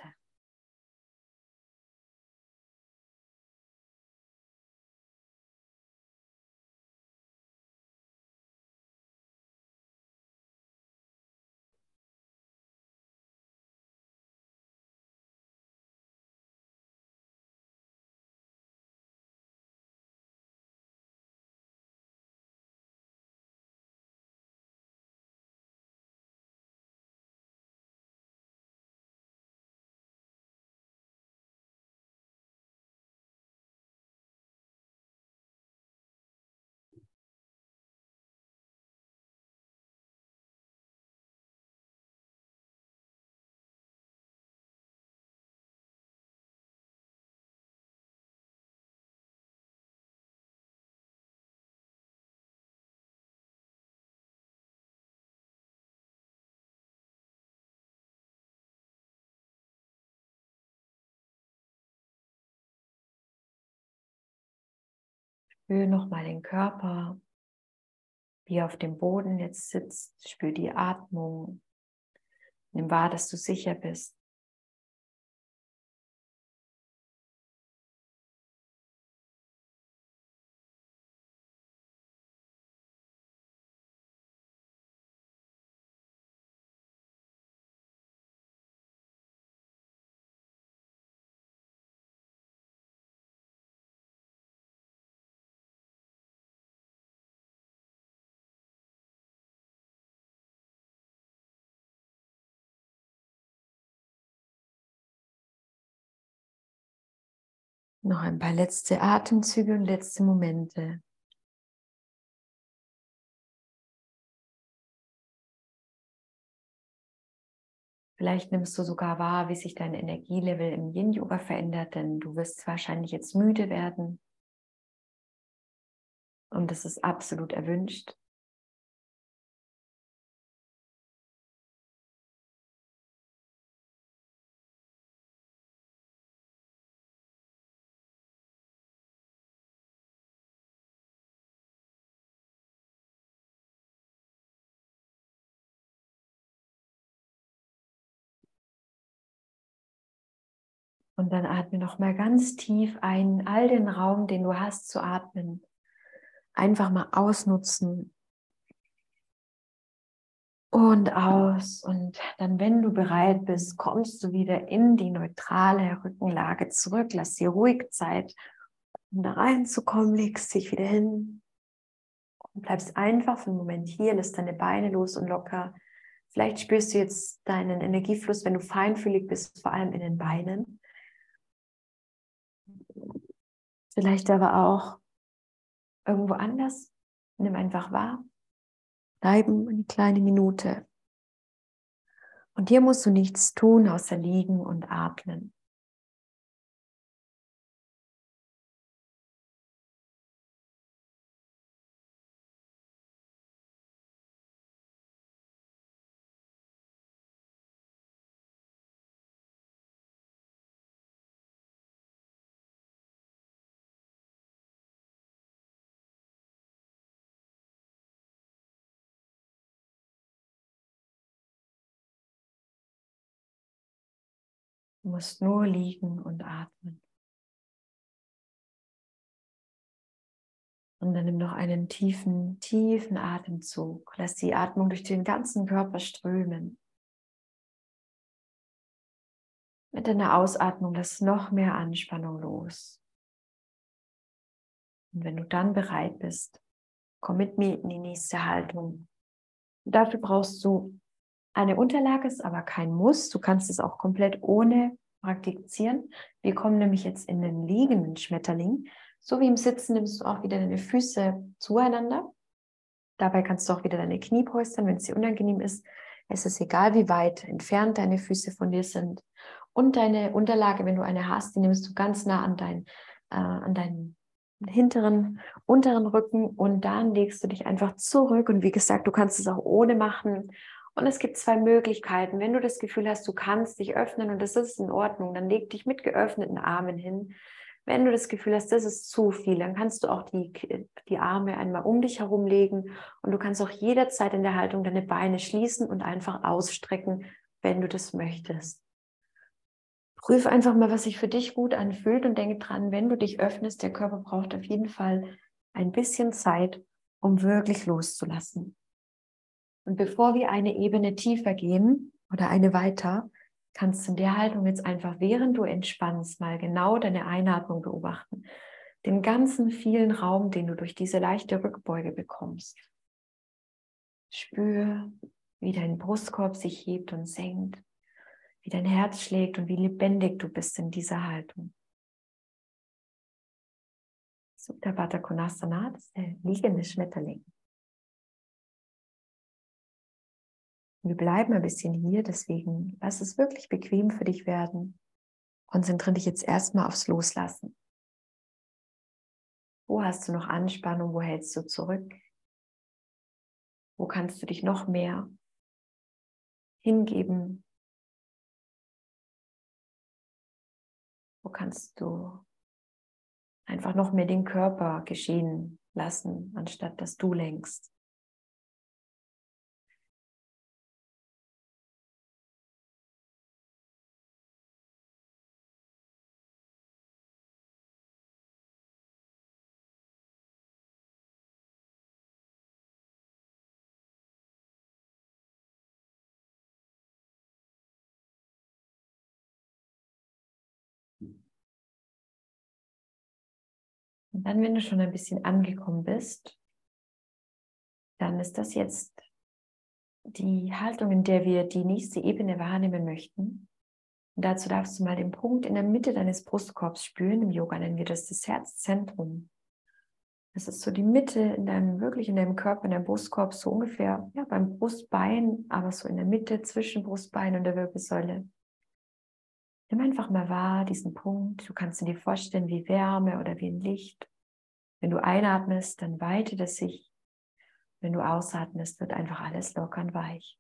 Spür nochmal den Körper, wie er auf dem Boden jetzt sitzt. Spür die Atmung. Nimm wahr, dass du sicher bist. Noch ein paar letzte Atemzüge und letzte Momente. Vielleicht nimmst du sogar wahr, wie sich dein Energielevel im Yin-Yoga verändert, denn du wirst wahrscheinlich jetzt müde werden. Und das ist absolut erwünscht. Und dann atme noch mal ganz tief ein, all den Raum, den du hast zu atmen. Einfach mal ausnutzen und aus. Und dann, wenn du bereit bist, kommst du wieder in die neutrale Rückenlage zurück. Lass dir ruhig Zeit, um da reinzukommen. Legst dich wieder hin und bleibst einfach für einen Moment hier. Lass deine Beine los und locker. Vielleicht spürst du jetzt deinen Energiefluss, wenn du feinfühlig bist, vor allem in den Beinen. Vielleicht aber auch irgendwo anders. Nimm einfach wahr. Bleiben eine kleine Minute. Und hier musst du nichts tun, außer liegen und atmen. Du musst nur liegen und atmen. Und dann nimm noch einen tiefen, tiefen Atemzug. Lass die Atmung durch den ganzen Körper strömen. Mit deiner Ausatmung lass noch mehr Anspannung los. Und wenn du dann bereit bist, komm mit mir in die nächste Haltung. Dafür brauchst du eine Unterlage, ist aber kein Muss. Du kannst es auch komplett ohne praktizieren. Wir kommen nämlich jetzt in den liegenden Schmetterling. So wie im Sitzen nimmst du auch wieder deine Füße zueinander. Dabei kannst du auch wieder deine Knie polstern, wenn es dir unangenehm ist. Es ist egal, wie weit entfernt deine Füße von dir sind. Und deine Unterlage, wenn du eine hast, die nimmst du ganz nah an deinen unteren Rücken und dann legst du dich einfach zurück. Und wie gesagt, du kannst es auch ohne machen. Und es gibt zwei Möglichkeiten. Wenn du das Gefühl hast, du kannst dich öffnen und das ist in Ordnung, dann leg dich mit geöffneten Armen hin. Wenn du das Gefühl hast, das ist zu viel, dann kannst du auch die Arme einmal um dich herum legen und du kannst auch jederzeit in der Haltung deine Beine schließen und einfach ausstrecken, wenn du das möchtest. Prüf einfach mal, was sich für dich gut anfühlt und denke dran, wenn du dich öffnest, der Körper braucht auf jeden Fall ein bisschen Zeit, um wirklich loszulassen. Und bevor wir eine Ebene tiefer gehen oder eine weiter, kannst du in der Haltung jetzt einfach, während du entspannst, mal genau deine Einatmung beobachten. Den ganzen vielen Raum, den du durch diese leichte Rückbeuge bekommst. Spür, wie dein Brustkorb sich hebt und senkt, wie dein Herz schlägt und wie lebendig du bist in dieser Haltung. Supta Baddha Konasana, das ist der liegende Schmetterling. Wir bleiben ein bisschen hier, deswegen lass es wirklich bequem für dich werden. Konzentriere dich jetzt erstmal aufs Loslassen. Wo hast du noch Anspannung? Wo hältst du zurück? Wo kannst du dich noch mehr hingeben? Wo kannst du einfach noch mehr den Körper geschehen lassen, anstatt dass du lenkst? Und dann, wenn du schon ein bisschen angekommen bist, dann ist das jetzt die Haltung, in der wir die nächste Ebene wahrnehmen möchten. Und dazu darfst du mal den Punkt in der Mitte deines Brustkorbs spüren. Im Yoga nennen wir das Herzzentrum. Das ist so die Mitte wirklich in deinem Körper, in deinem Brustkorb, so ungefähr ja, beim Brustbein, aber so in der Mitte zwischen Brustbein und der Wirbelsäule. Nimm einfach mal wahr, diesen Punkt. Du kannst dir vorstellen wie Wärme oder wie ein Licht. Wenn du einatmest, dann weitet es sich. Wenn du ausatmest, wird einfach alles locker und weich.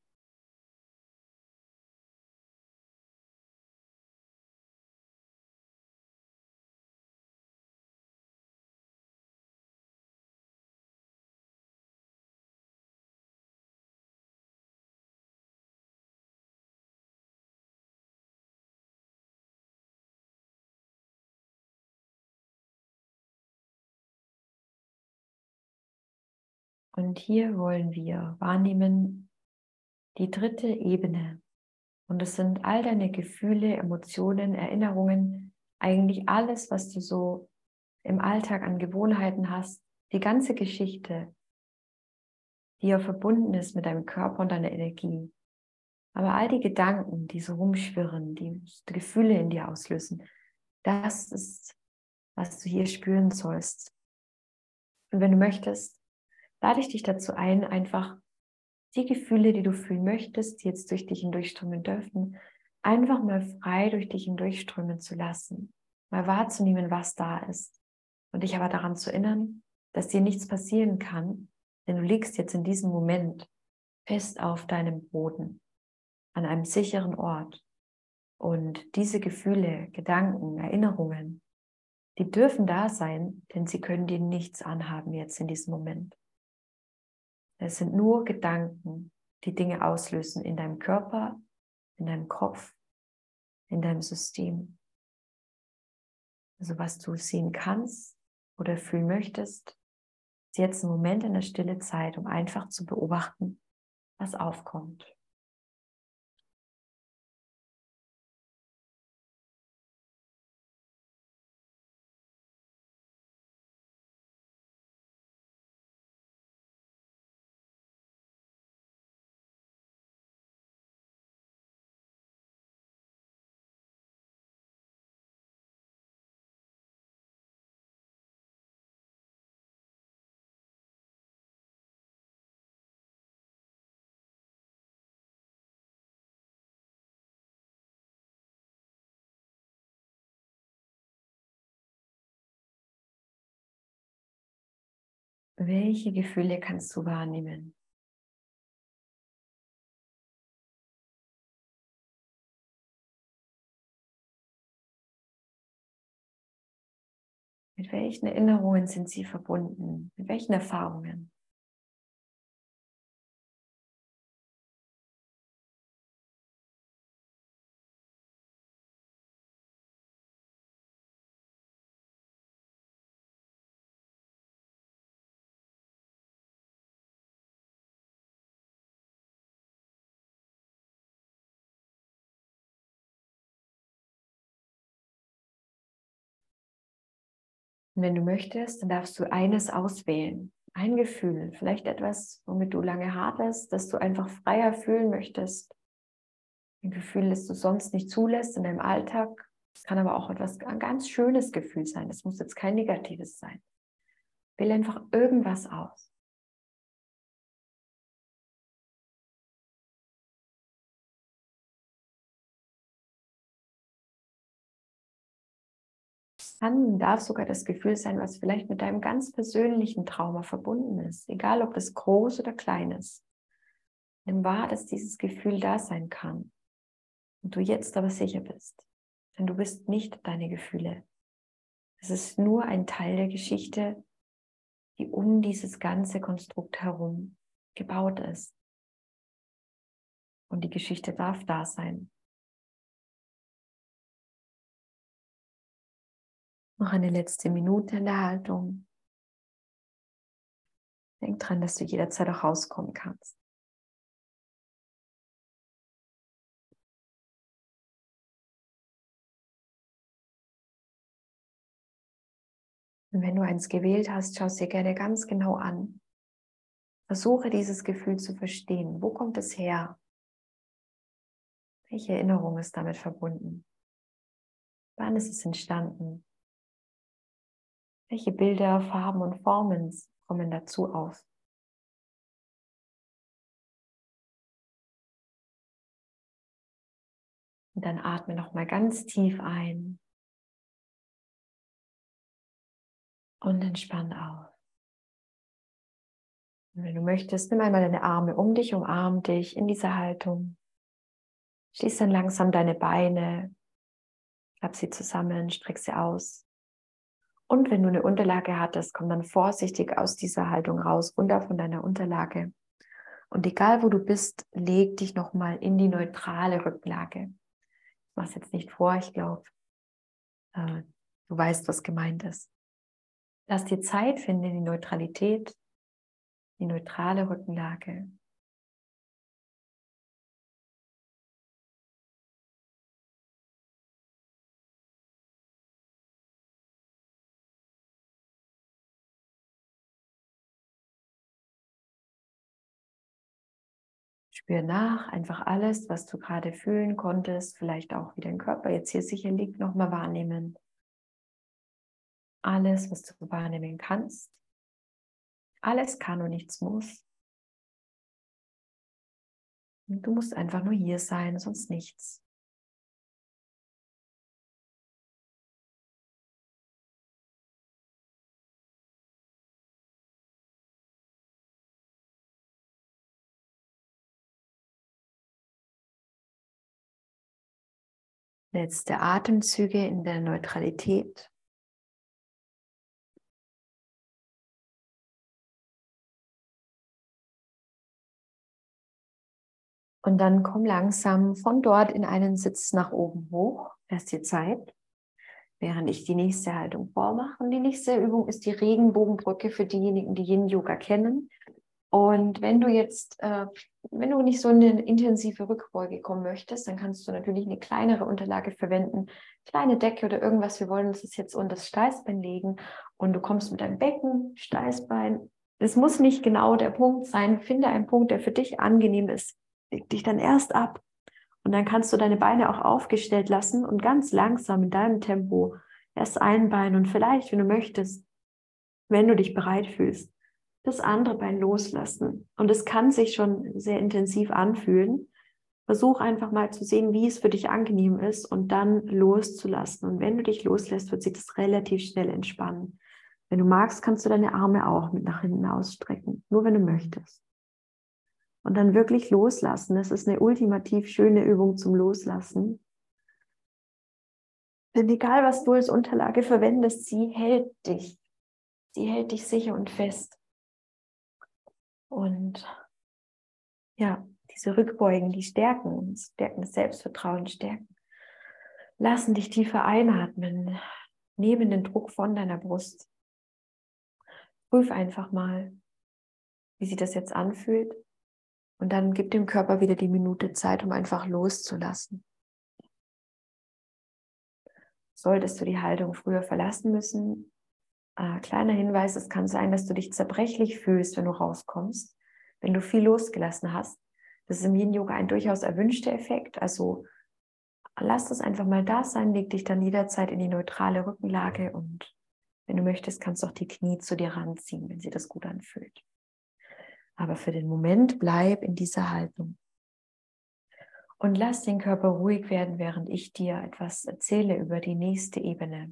Und hier wollen wir wahrnehmen die dritte Ebene. Und es sind all deine Gefühle, Emotionen, Erinnerungen, eigentlich alles, was du so im Alltag an Gewohnheiten hast, die ganze Geschichte, die ja verbunden ist mit deinem Körper und deiner Energie. Aber all die Gedanken, die so rumschwirren, die Gefühle in dir auslösen, das ist, was du hier spüren sollst. Und wenn du möchtest, lade ich dich dazu ein, einfach die Gefühle, die du fühlen möchtest, die jetzt durch dich hindurchströmen dürfen, einfach mal frei durch dich hindurchströmen zu lassen. Mal wahrzunehmen, was da ist. Und dich aber daran zu erinnern, dass dir nichts passieren kann, denn du liegst jetzt in diesem Moment fest auf deinem Boden, an einem sicheren Ort. Und diese Gefühle, Gedanken, Erinnerungen, die dürfen da sein, denn sie können dir nichts anhaben jetzt in diesem Moment. Es sind nur Gedanken, die Dinge auslösen in deinem Körper, in deinem Kopf, in deinem System. Also was du sehen kannst oder fühlen möchtest, ist jetzt ein Moment in der stille Zeit, um einfach zu beobachten, was aufkommt. Welche Gefühle kannst du wahrnehmen? Mit welchen Erinnerungen sind sie verbunden? Mit welchen Erfahrungen? Und wenn du möchtest, dann darfst du eines auswählen. Ein Gefühl, vielleicht etwas, womit du lange haderst, das du einfach freier fühlen möchtest. Ein Gefühl, das du sonst nicht zulässt in deinem Alltag. Es kann aber auch etwas, ein ganz schönes Gefühl sein. Es muss jetzt kein negatives sein. Wähl einfach irgendwas aus. Darf sogar das Gefühl sein, was vielleicht mit deinem ganz persönlichen Trauma verbunden ist. Egal, ob das groß oder klein ist. Nimm wahr, dass dieses Gefühl da sein kann. Und du jetzt aber sicher bist. Denn du bist nicht deine Gefühle. Es ist nur ein Teil der Geschichte, die um dieses ganze Konstrukt herum gebaut ist. Und die Geschichte darf da sein. Noch eine letzte Minute in der Haltung. Denk dran, dass du jederzeit auch rauskommen kannst. Und wenn du eins gewählt hast, schau es dir gerne ganz genau an. Versuche dieses Gefühl zu verstehen. Wo kommt es her? Welche Erinnerung ist damit verbunden? Wann ist es entstanden? Welche Bilder, Farben und Formen kommen dazu auf? Und dann atme noch mal ganz tief ein und entspann aus. Und wenn du möchtest, nimm einmal deine Arme um dich, umarm dich in dieser Haltung. Schließ dann langsam deine Beine, klapp sie zusammen, streck sie aus. Und wenn du eine Unterlage hattest, komm dann vorsichtig aus dieser Haltung raus, runter von deiner Unterlage. Und egal wo du bist, leg dich nochmal in die neutrale Rückenlage. Ich mache es jetzt nicht vor, ich glaube, du weißt, was gemeint ist. Lass dir Zeit, finde die Neutralität. die neutrale Rückenlage. Spür nach, einfach alles, was du gerade fühlen konntest, vielleicht auch wie dein Körper jetzt hier sicher liegt, nochmal wahrnehmen. Alles, was du wahrnehmen kannst. Alles kann und nichts muss. Und du musst einfach nur hier sein, sonst nichts. Letzte Atemzüge in der Neutralität. Und dann komm langsam von dort in einen Sitz nach oben hoch. Lass dir Zeit, während ich die nächste Haltung vormache. Und die nächste Übung ist die Regenbogenbrücke für diejenigen, die Yin-Yoga kennen. Und wenn du jetzt, wenn du nicht so in eine intensive Rückbeuge kommen möchtest, dann kannst du natürlich eine kleinere Unterlage verwenden, kleine Decke oder irgendwas. Wir wollen uns das jetzt unter das Steißbein legen und du kommst mit deinem Becken, Steißbein. Es muss nicht genau der Punkt sein. Finde einen Punkt, der für dich angenehm ist. Leg dich dann erst ab und dann kannst du deine Beine auch aufgestellt lassen und ganz langsam in deinem Tempo erst ein Bein und vielleicht, wenn du möchtest, wenn du dich bereit fühlst, das andere Bein loslassen. Und es kann sich schon sehr intensiv anfühlen. Versuch einfach mal zu sehen, wie es für dich angenehm ist und dann loszulassen. Und wenn du dich loslässt, wird sich das relativ schnell entspannen. Wenn du magst, kannst du deine Arme auch mit nach hinten ausstrecken, nur wenn du möchtest. Und dann wirklich loslassen. Das ist eine ultimativ schöne Übung zum Loslassen. Denn egal, was du als Unterlage verwendest, sie hält dich. Sie hält dich sicher und fest. Und ja, diese Rückbeugen, die stärken uns, stärken das Selbstvertrauen, stärken. Lassen dich tiefer einatmen, nehmen den Druck von deiner Brust. Prüf einfach mal, wie sich das jetzt anfühlt. Und dann gib dem Körper wieder die Minute Zeit, um einfach loszulassen. Solltest du die Haltung früher verlassen müssen, kleiner Hinweis, es kann sein, dass du dich zerbrechlich fühlst, wenn du rauskommst, wenn du viel losgelassen hast. Das ist im Yin-Yoga ein durchaus erwünschter Effekt. Also lass das einfach mal da sein, leg dich dann jederzeit in die neutrale Rückenlage und wenn du möchtest, kannst du auch die Knie zu dir ranziehen, wenn sie das gut anfühlt. Aber für den Moment bleib in dieser Haltung. Und lass den Körper ruhig werden, während ich dir etwas erzähle über die nächste Ebene.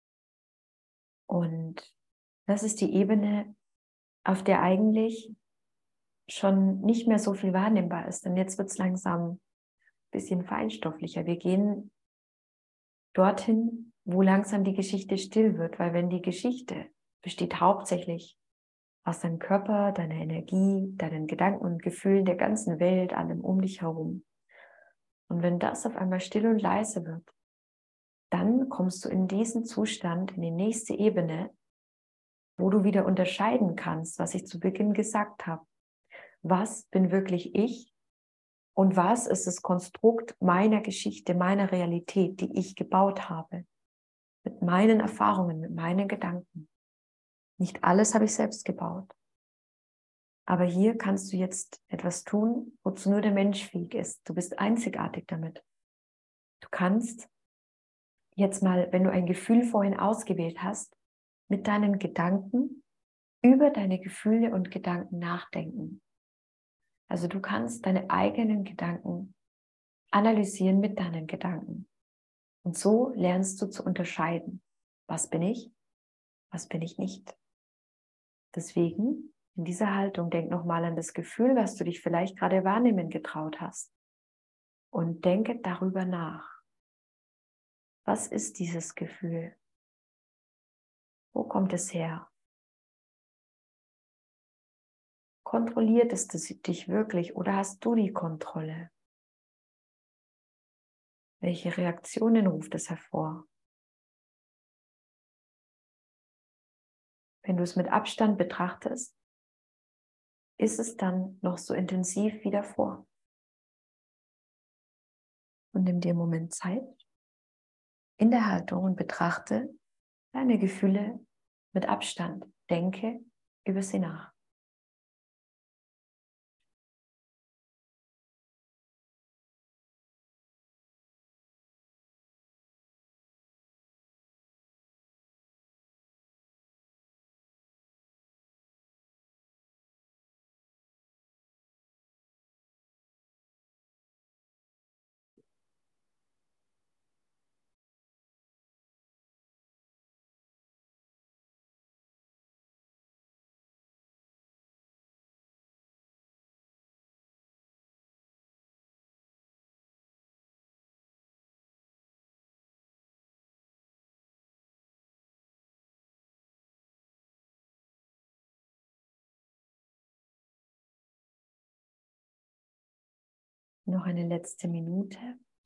Und das ist die Ebene, auf der eigentlich schon nicht mehr so viel wahrnehmbar ist. Denn jetzt wird es langsam ein bisschen feinstofflicher. Wir gehen dorthin, wo langsam die Geschichte still wird. Weil wenn die Geschichte besteht hauptsächlich aus deinem Körper, deiner Energie, deinen Gedanken und Gefühlen, der ganzen Welt, allem um dich herum. Und wenn das auf einmal still und leise wird, dann kommst du in diesen Zustand, in die nächste Ebene, wo du wieder unterscheiden kannst, was ich zu Beginn gesagt habe. Was bin wirklich ich und was ist das Konstrukt meiner Geschichte, meiner Realität, die ich gebaut habe, mit meinen Erfahrungen, mit meinen Gedanken. Nicht alles habe ich selbst gebaut. Aber hier kannst du jetzt etwas tun, wozu nur der Mensch fähig ist. Du bist einzigartig damit. Du kannst jetzt mal, wenn du ein Gefühl vorhin ausgewählt hast, mit deinen Gedanken über deine Gefühle und Gedanken nachdenken. Also du kannst deine eigenen Gedanken analysieren mit deinen Gedanken. Und so lernst du zu unterscheiden, was bin ich nicht. Deswegen, in dieser Haltung, denk nochmal an das Gefühl, was du dich vielleicht gerade wahrnehmen getraut hast. Und denke darüber nach. Was ist dieses Gefühl? Wo kommt es her? Kontrolliert es dich wirklich oder hast du die Kontrolle? Welche Reaktionen ruft es hervor? Wenn du es mit Abstand betrachtest, ist es dann noch so intensiv wie davor. Und nimm dir einen Moment Zeit in der Haltung und betrachte deine Gefühle mit Abstand. Denke über sie nach. Noch eine letzte Minute.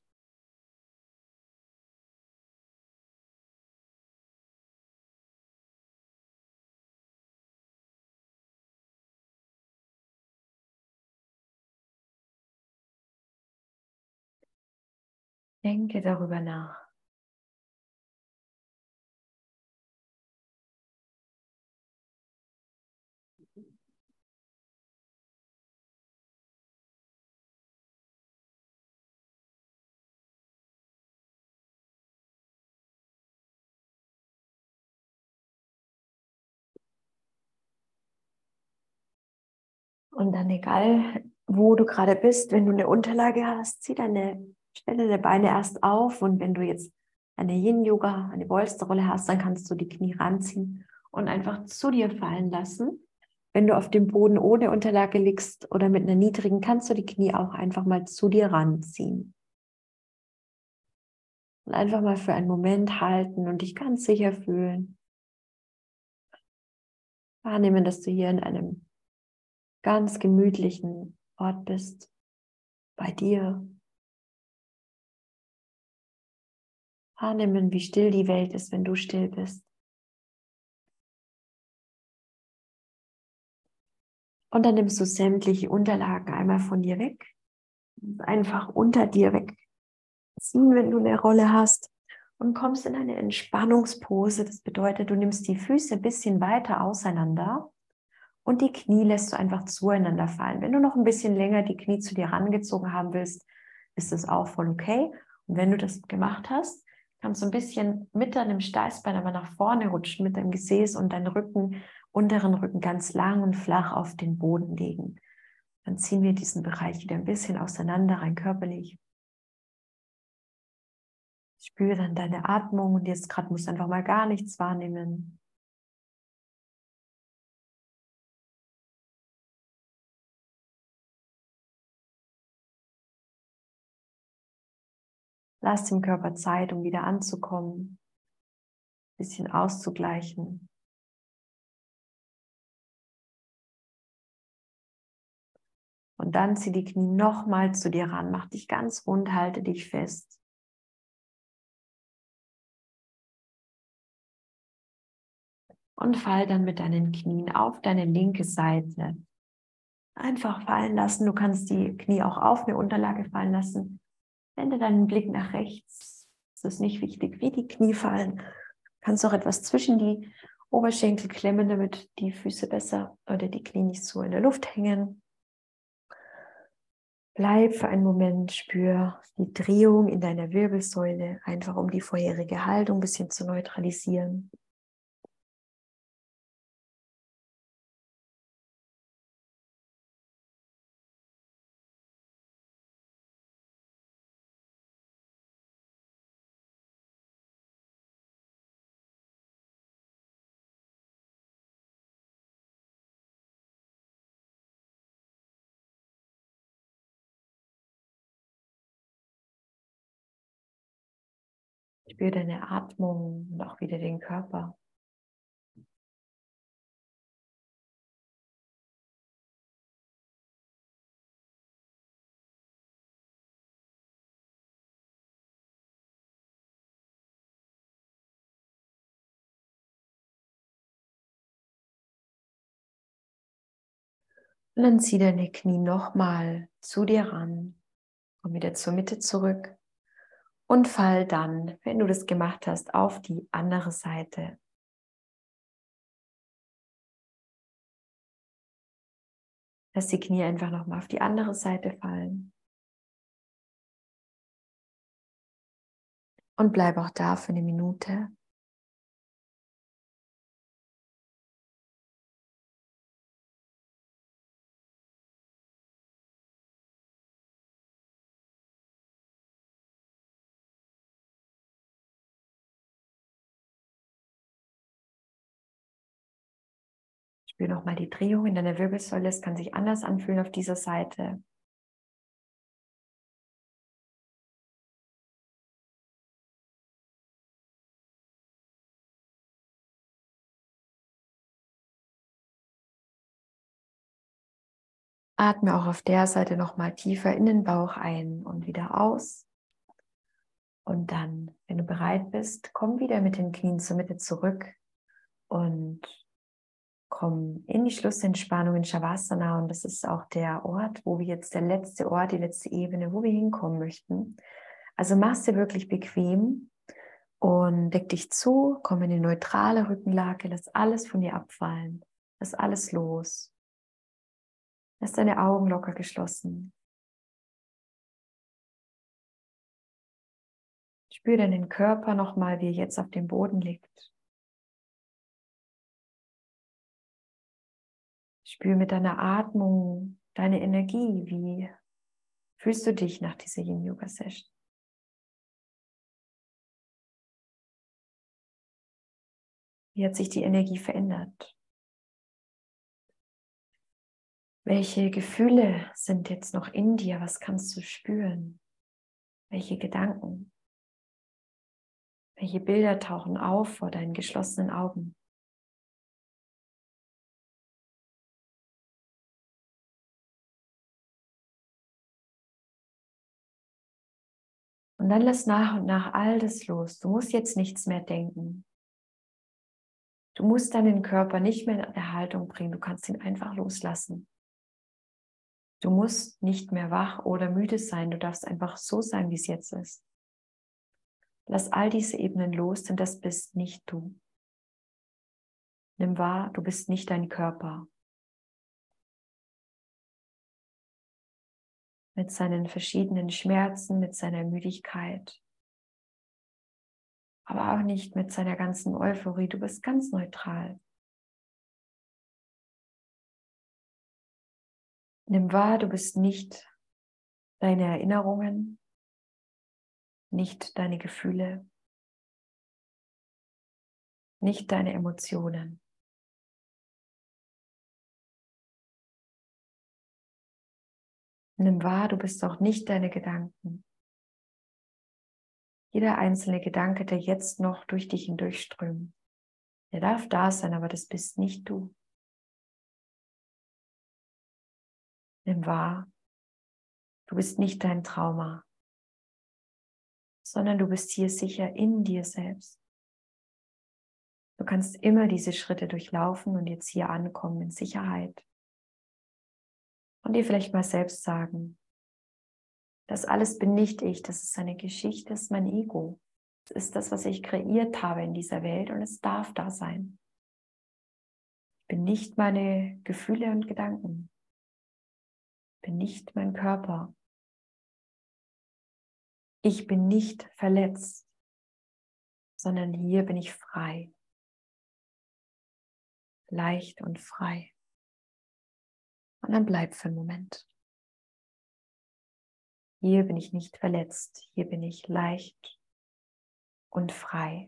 Denke darüber nach. Und dann egal, wo du gerade bist, wenn du eine Unterlage hast, stelle deine Beine erst auf, und wenn du jetzt eine Yin-Yoga, eine Bolsterrolle hast, dann kannst du die Knie ranziehen und einfach zu dir fallen lassen. Wenn du auf dem Boden ohne Unterlage liegst oder mit einer niedrigen, kannst du die Knie auch einfach mal zu dir ranziehen. Und einfach mal für einen Moment halten und dich ganz sicher fühlen. Wahrnehmen, dass du hier in einem ganz gemütlichen Ort bist, bei dir. Wahrnehmen, wie still die Welt ist, wenn du still bist. Und dann nimmst du sämtliche Unterlagen einmal von dir weg, einfach unter dir wegziehen, wenn du eine Rolle hast, und kommst in eine Entspannungspose. Das bedeutet, du nimmst die Füße ein bisschen weiter auseinander und die Knie lässt du einfach zueinander fallen. Wenn du noch ein bisschen länger die Knie zu dir rangezogen haben willst, ist das auch voll okay. Und wenn du das gemacht hast, kannst du ein bisschen mit deinem Steißbein aber nach vorne rutschen, mit deinem Gesäß und deinen Rücken, unteren Rücken ganz lang und flach auf den Boden legen. Dann ziehen wir diesen Bereich wieder ein bisschen auseinander, rein körperlich. Spüre dann deine Atmung, und jetzt gerade musst du einfach mal gar nichts wahrnehmen. Lass dem Körper Zeit, um wieder anzukommen, ein bisschen auszugleichen. Und dann zieh die Knie nochmal zu dir ran. Mach dich ganz rund, halte dich fest. Und fall dann mit deinen Knien auf deine linke Seite. Einfach fallen lassen. Du kannst die Knie auch auf eine Unterlage fallen lassen. Wende deinen Blick nach rechts. Es ist nicht wichtig, wie die Knie fallen. Du kannst auch etwas zwischen die Oberschenkel klemmen, damit die Füße besser oder die Knie nicht so in der Luft hängen. Bleib für einen Moment, spür die Drehung in deiner Wirbelsäule, einfach um die vorherige Haltung ein bisschen zu neutralisieren. Spür deine Atmung und auch wieder den Körper. Und dann zieh deine Knie nochmal zu dir ran. Komm wieder zur Mitte zurück. Und fall dann, wenn du das gemacht hast, auf die andere Seite. Lass die Knie einfach nochmal auf die andere Seite fallen. Und bleib auch da für eine Minute. Spür nochmal die Drehung in deiner Wirbelsäule. Es kann sich anders anfühlen auf dieser Seite. Atme auch auf der Seite nochmal tiefer in den Bauch ein und wieder aus. Und dann, wenn du bereit bist, komm wieder mit den Knien zur Mitte zurück und komm in die Schlussentspannung in Shavasana. Und das ist auch der Ort, wo wir jetzt, der letzte Ort, die letzte Ebene, wo wir hinkommen möchten. Also mach's dir wirklich bequem und deck dich zu, komm in eine neutrale Rückenlage, lass alles von dir abfallen, lass alles los. Lass deine Augen locker geschlossen. Spür deinen Körper nochmal, wie er jetzt auf dem Boden liegt. Spür mit deiner Atmung deine Energie. Wie fühlst du dich nach dieser Yin-Yoga-Session? Wie hat sich die Energie verändert? Welche Gefühle sind jetzt noch in dir? Was kannst du spüren? Welche Gedanken? Welche Bilder tauchen auf vor deinen geschlossenen Augen? Und dann lass nach und nach all das los. Du musst jetzt nichts mehr denken. Du musst deinen Körper nicht mehr in Erhaltung bringen. Du kannst ihn einfach loslassen. Du musst nicht mehr wach oder müde sein. Du darfst einfach so sein, wie es jetzt ist. Lass all diese Ebenen los, denn das bist nicht du. Nimm wahr, du bist nicht dein Körper. Mit seinen verschiedenen Schmerzen, mit seiner Müdigkeit, aber auch nicht mit seiner ganzen Euphorie. Du bist ganz neutral. Nimm wahr, du bist nicht deine Erinnerungen, nicht deine Gefühle, nicht deine Emotionen. Nimm wahr, du bist auch nicht deine Gedanken. Jeder einzelne Gedanke, der jetzt noch durch dich hindurchströmt, der darf da sein, aber das bist nicht du. Nimm wahr, du bist nicht dein Trauma, sondern du bist hier sicher in dir selbst. Du kannst immer diese Schritte durchlaufen und jetzt hier ankommen in Sicherheit. Und dir vielleicht mal selbst sagen, das alles bin nicht ich, das ist eine Geschichte, das ist mein Ego. Das ist das, was ich kreiert habe in dieser Welt und es darf da sein. Ich bin nicht meine Gefühle und Gedanken. Ich bin nicht mein Körper. Ich bin nicht verletzt, sondern hier bin ich frei. Leicht und frei. Und dann bleib für einen Moment. Hier bin ich nicht verletzt. Hier bin ich leicht und frei.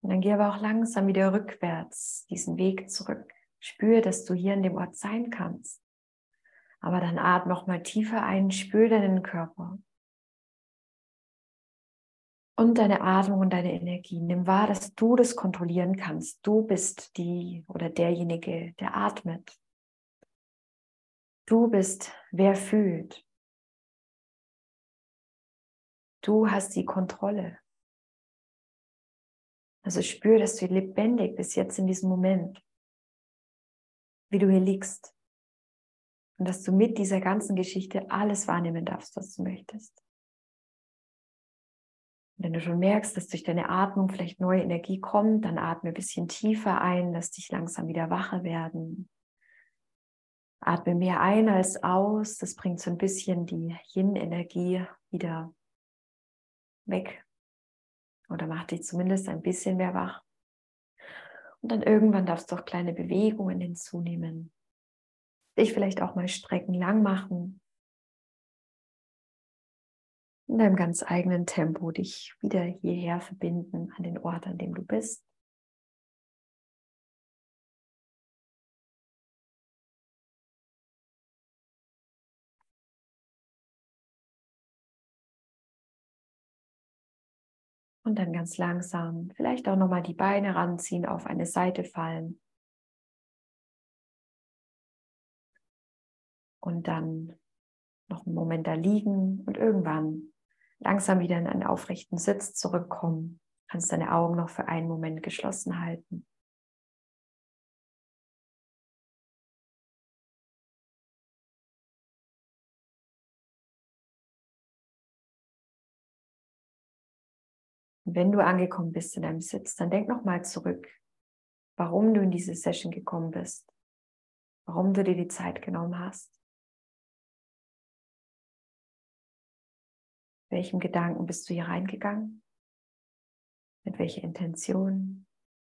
Und dann geh aber auch langsam wieder rückwärts diesen Weg zurück. Spür, dass du hier an dem Ort sein kannst. Aber dann atme noch mal tiefer ein, spür deinen Körper. Und deine Atmung und deine Energie. Nimm wahr, dass du das kontrollieren kannst. Du bist die oder derjenige, der atmet. Du bist, wer fühlt. Du hast die Kontrolle. Also spür, dass du lebendig bist jetzt in diesem Moment, wie du hier liegst. Und dass du mit dieser ganzen Geschichte alles wahrnehmen darfst, was du möchtest. Und wenn du schon merkst, dass durch deine Atmung vielleicht neue Energie kommt, dann atme ein bisschen tiefer ein, lass dich langsam wieder wacher werden. Atme mehr ein als aus, das bringt so ein bisschen die Yin-Energie wieder weg oder macht dich zumindest ein bisschen mehr wach. Und dann irgendwann darfst du auch kleine Bewegungen hinzunehmen. Dich vielleicht auch mal strecken, lang machen. In deinem ganz eigenen Tempo dich wieder hierher verbinden an den Ort, an dem du bist. Und dann ganz langsam vielleicht auch nochmal die Beine ranziehen, auf eine Seite fallen. Und dann noch einen Moment da liegen und irgendwann langsam wieder in einen aufrechten Sitz zurückkommen. Kannst deine Augen noch für einen Moment geschlossen halten. Und wenn du angekommen bist in deinem Sitz, dann denk nochmal zurück, warum du in diese Session gekommen bist, warum du dir die Zeit genommen hast. Welchem Gedanken bist du hier reingegangen? Mit welcher Intention?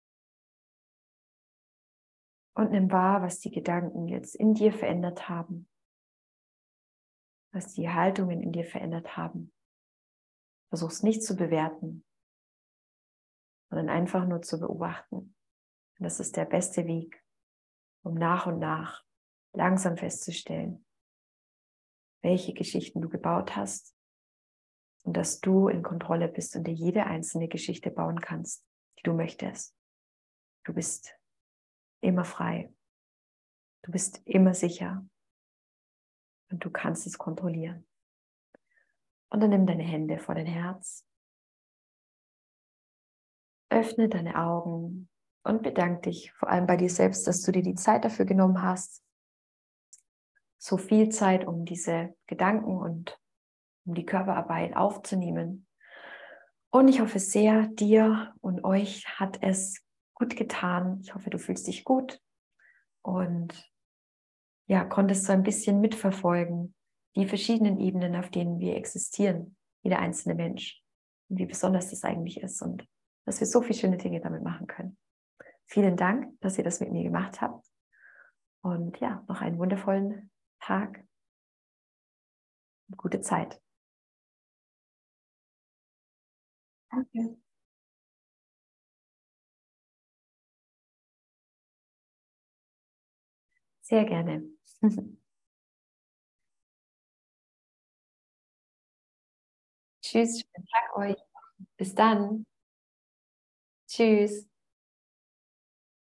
Und nimm wahr, was die Gedanken jetzt in dir verändert haben. Was die Haltungen in dir verändert haben. Versuch es nicht zu bewerten, sondern einfach nur zu beobachten. Und das ist der beste Weg, um nach und nach langsam festzustellen, welche Geschichten du gebaut hast und dass du in Kontrolle bist und dir jede einzelne Geschichte bauen kannst, die du möchtest. Du bist immer frei. Du bist immer sicher und du kannst es kontrollieren. Und dann nimm deine Hände vor dein Herz, öffne deine Augen und bedanke dich vor allem bei dir selbst, dass du dir die Zeit dafür genommen hast. So viel Zeit, um diese Gedanken und um die Körperarbeit aufzunehmen. Und ich hoffe sehr, dir und euch hat es gut getan. Ich hoffe, du fühlst dich gut und ja, konntest so ein bisschen mitverfolgen, die verschiedenen Ebenen, auf denen wir existieren, jeder einzelne Mensch. Und wie besonders das eigentlich ist und dass wir so viele schöne Dinge damit machen können. Vielen Dank, dass ihr das mit mir gemacht habt. Und ja, noch einen wundervollen Tag und gute Zeit. Danke. Sehr gerne. Tschüss, schönen Tag euch. Bis dann. Tschüss.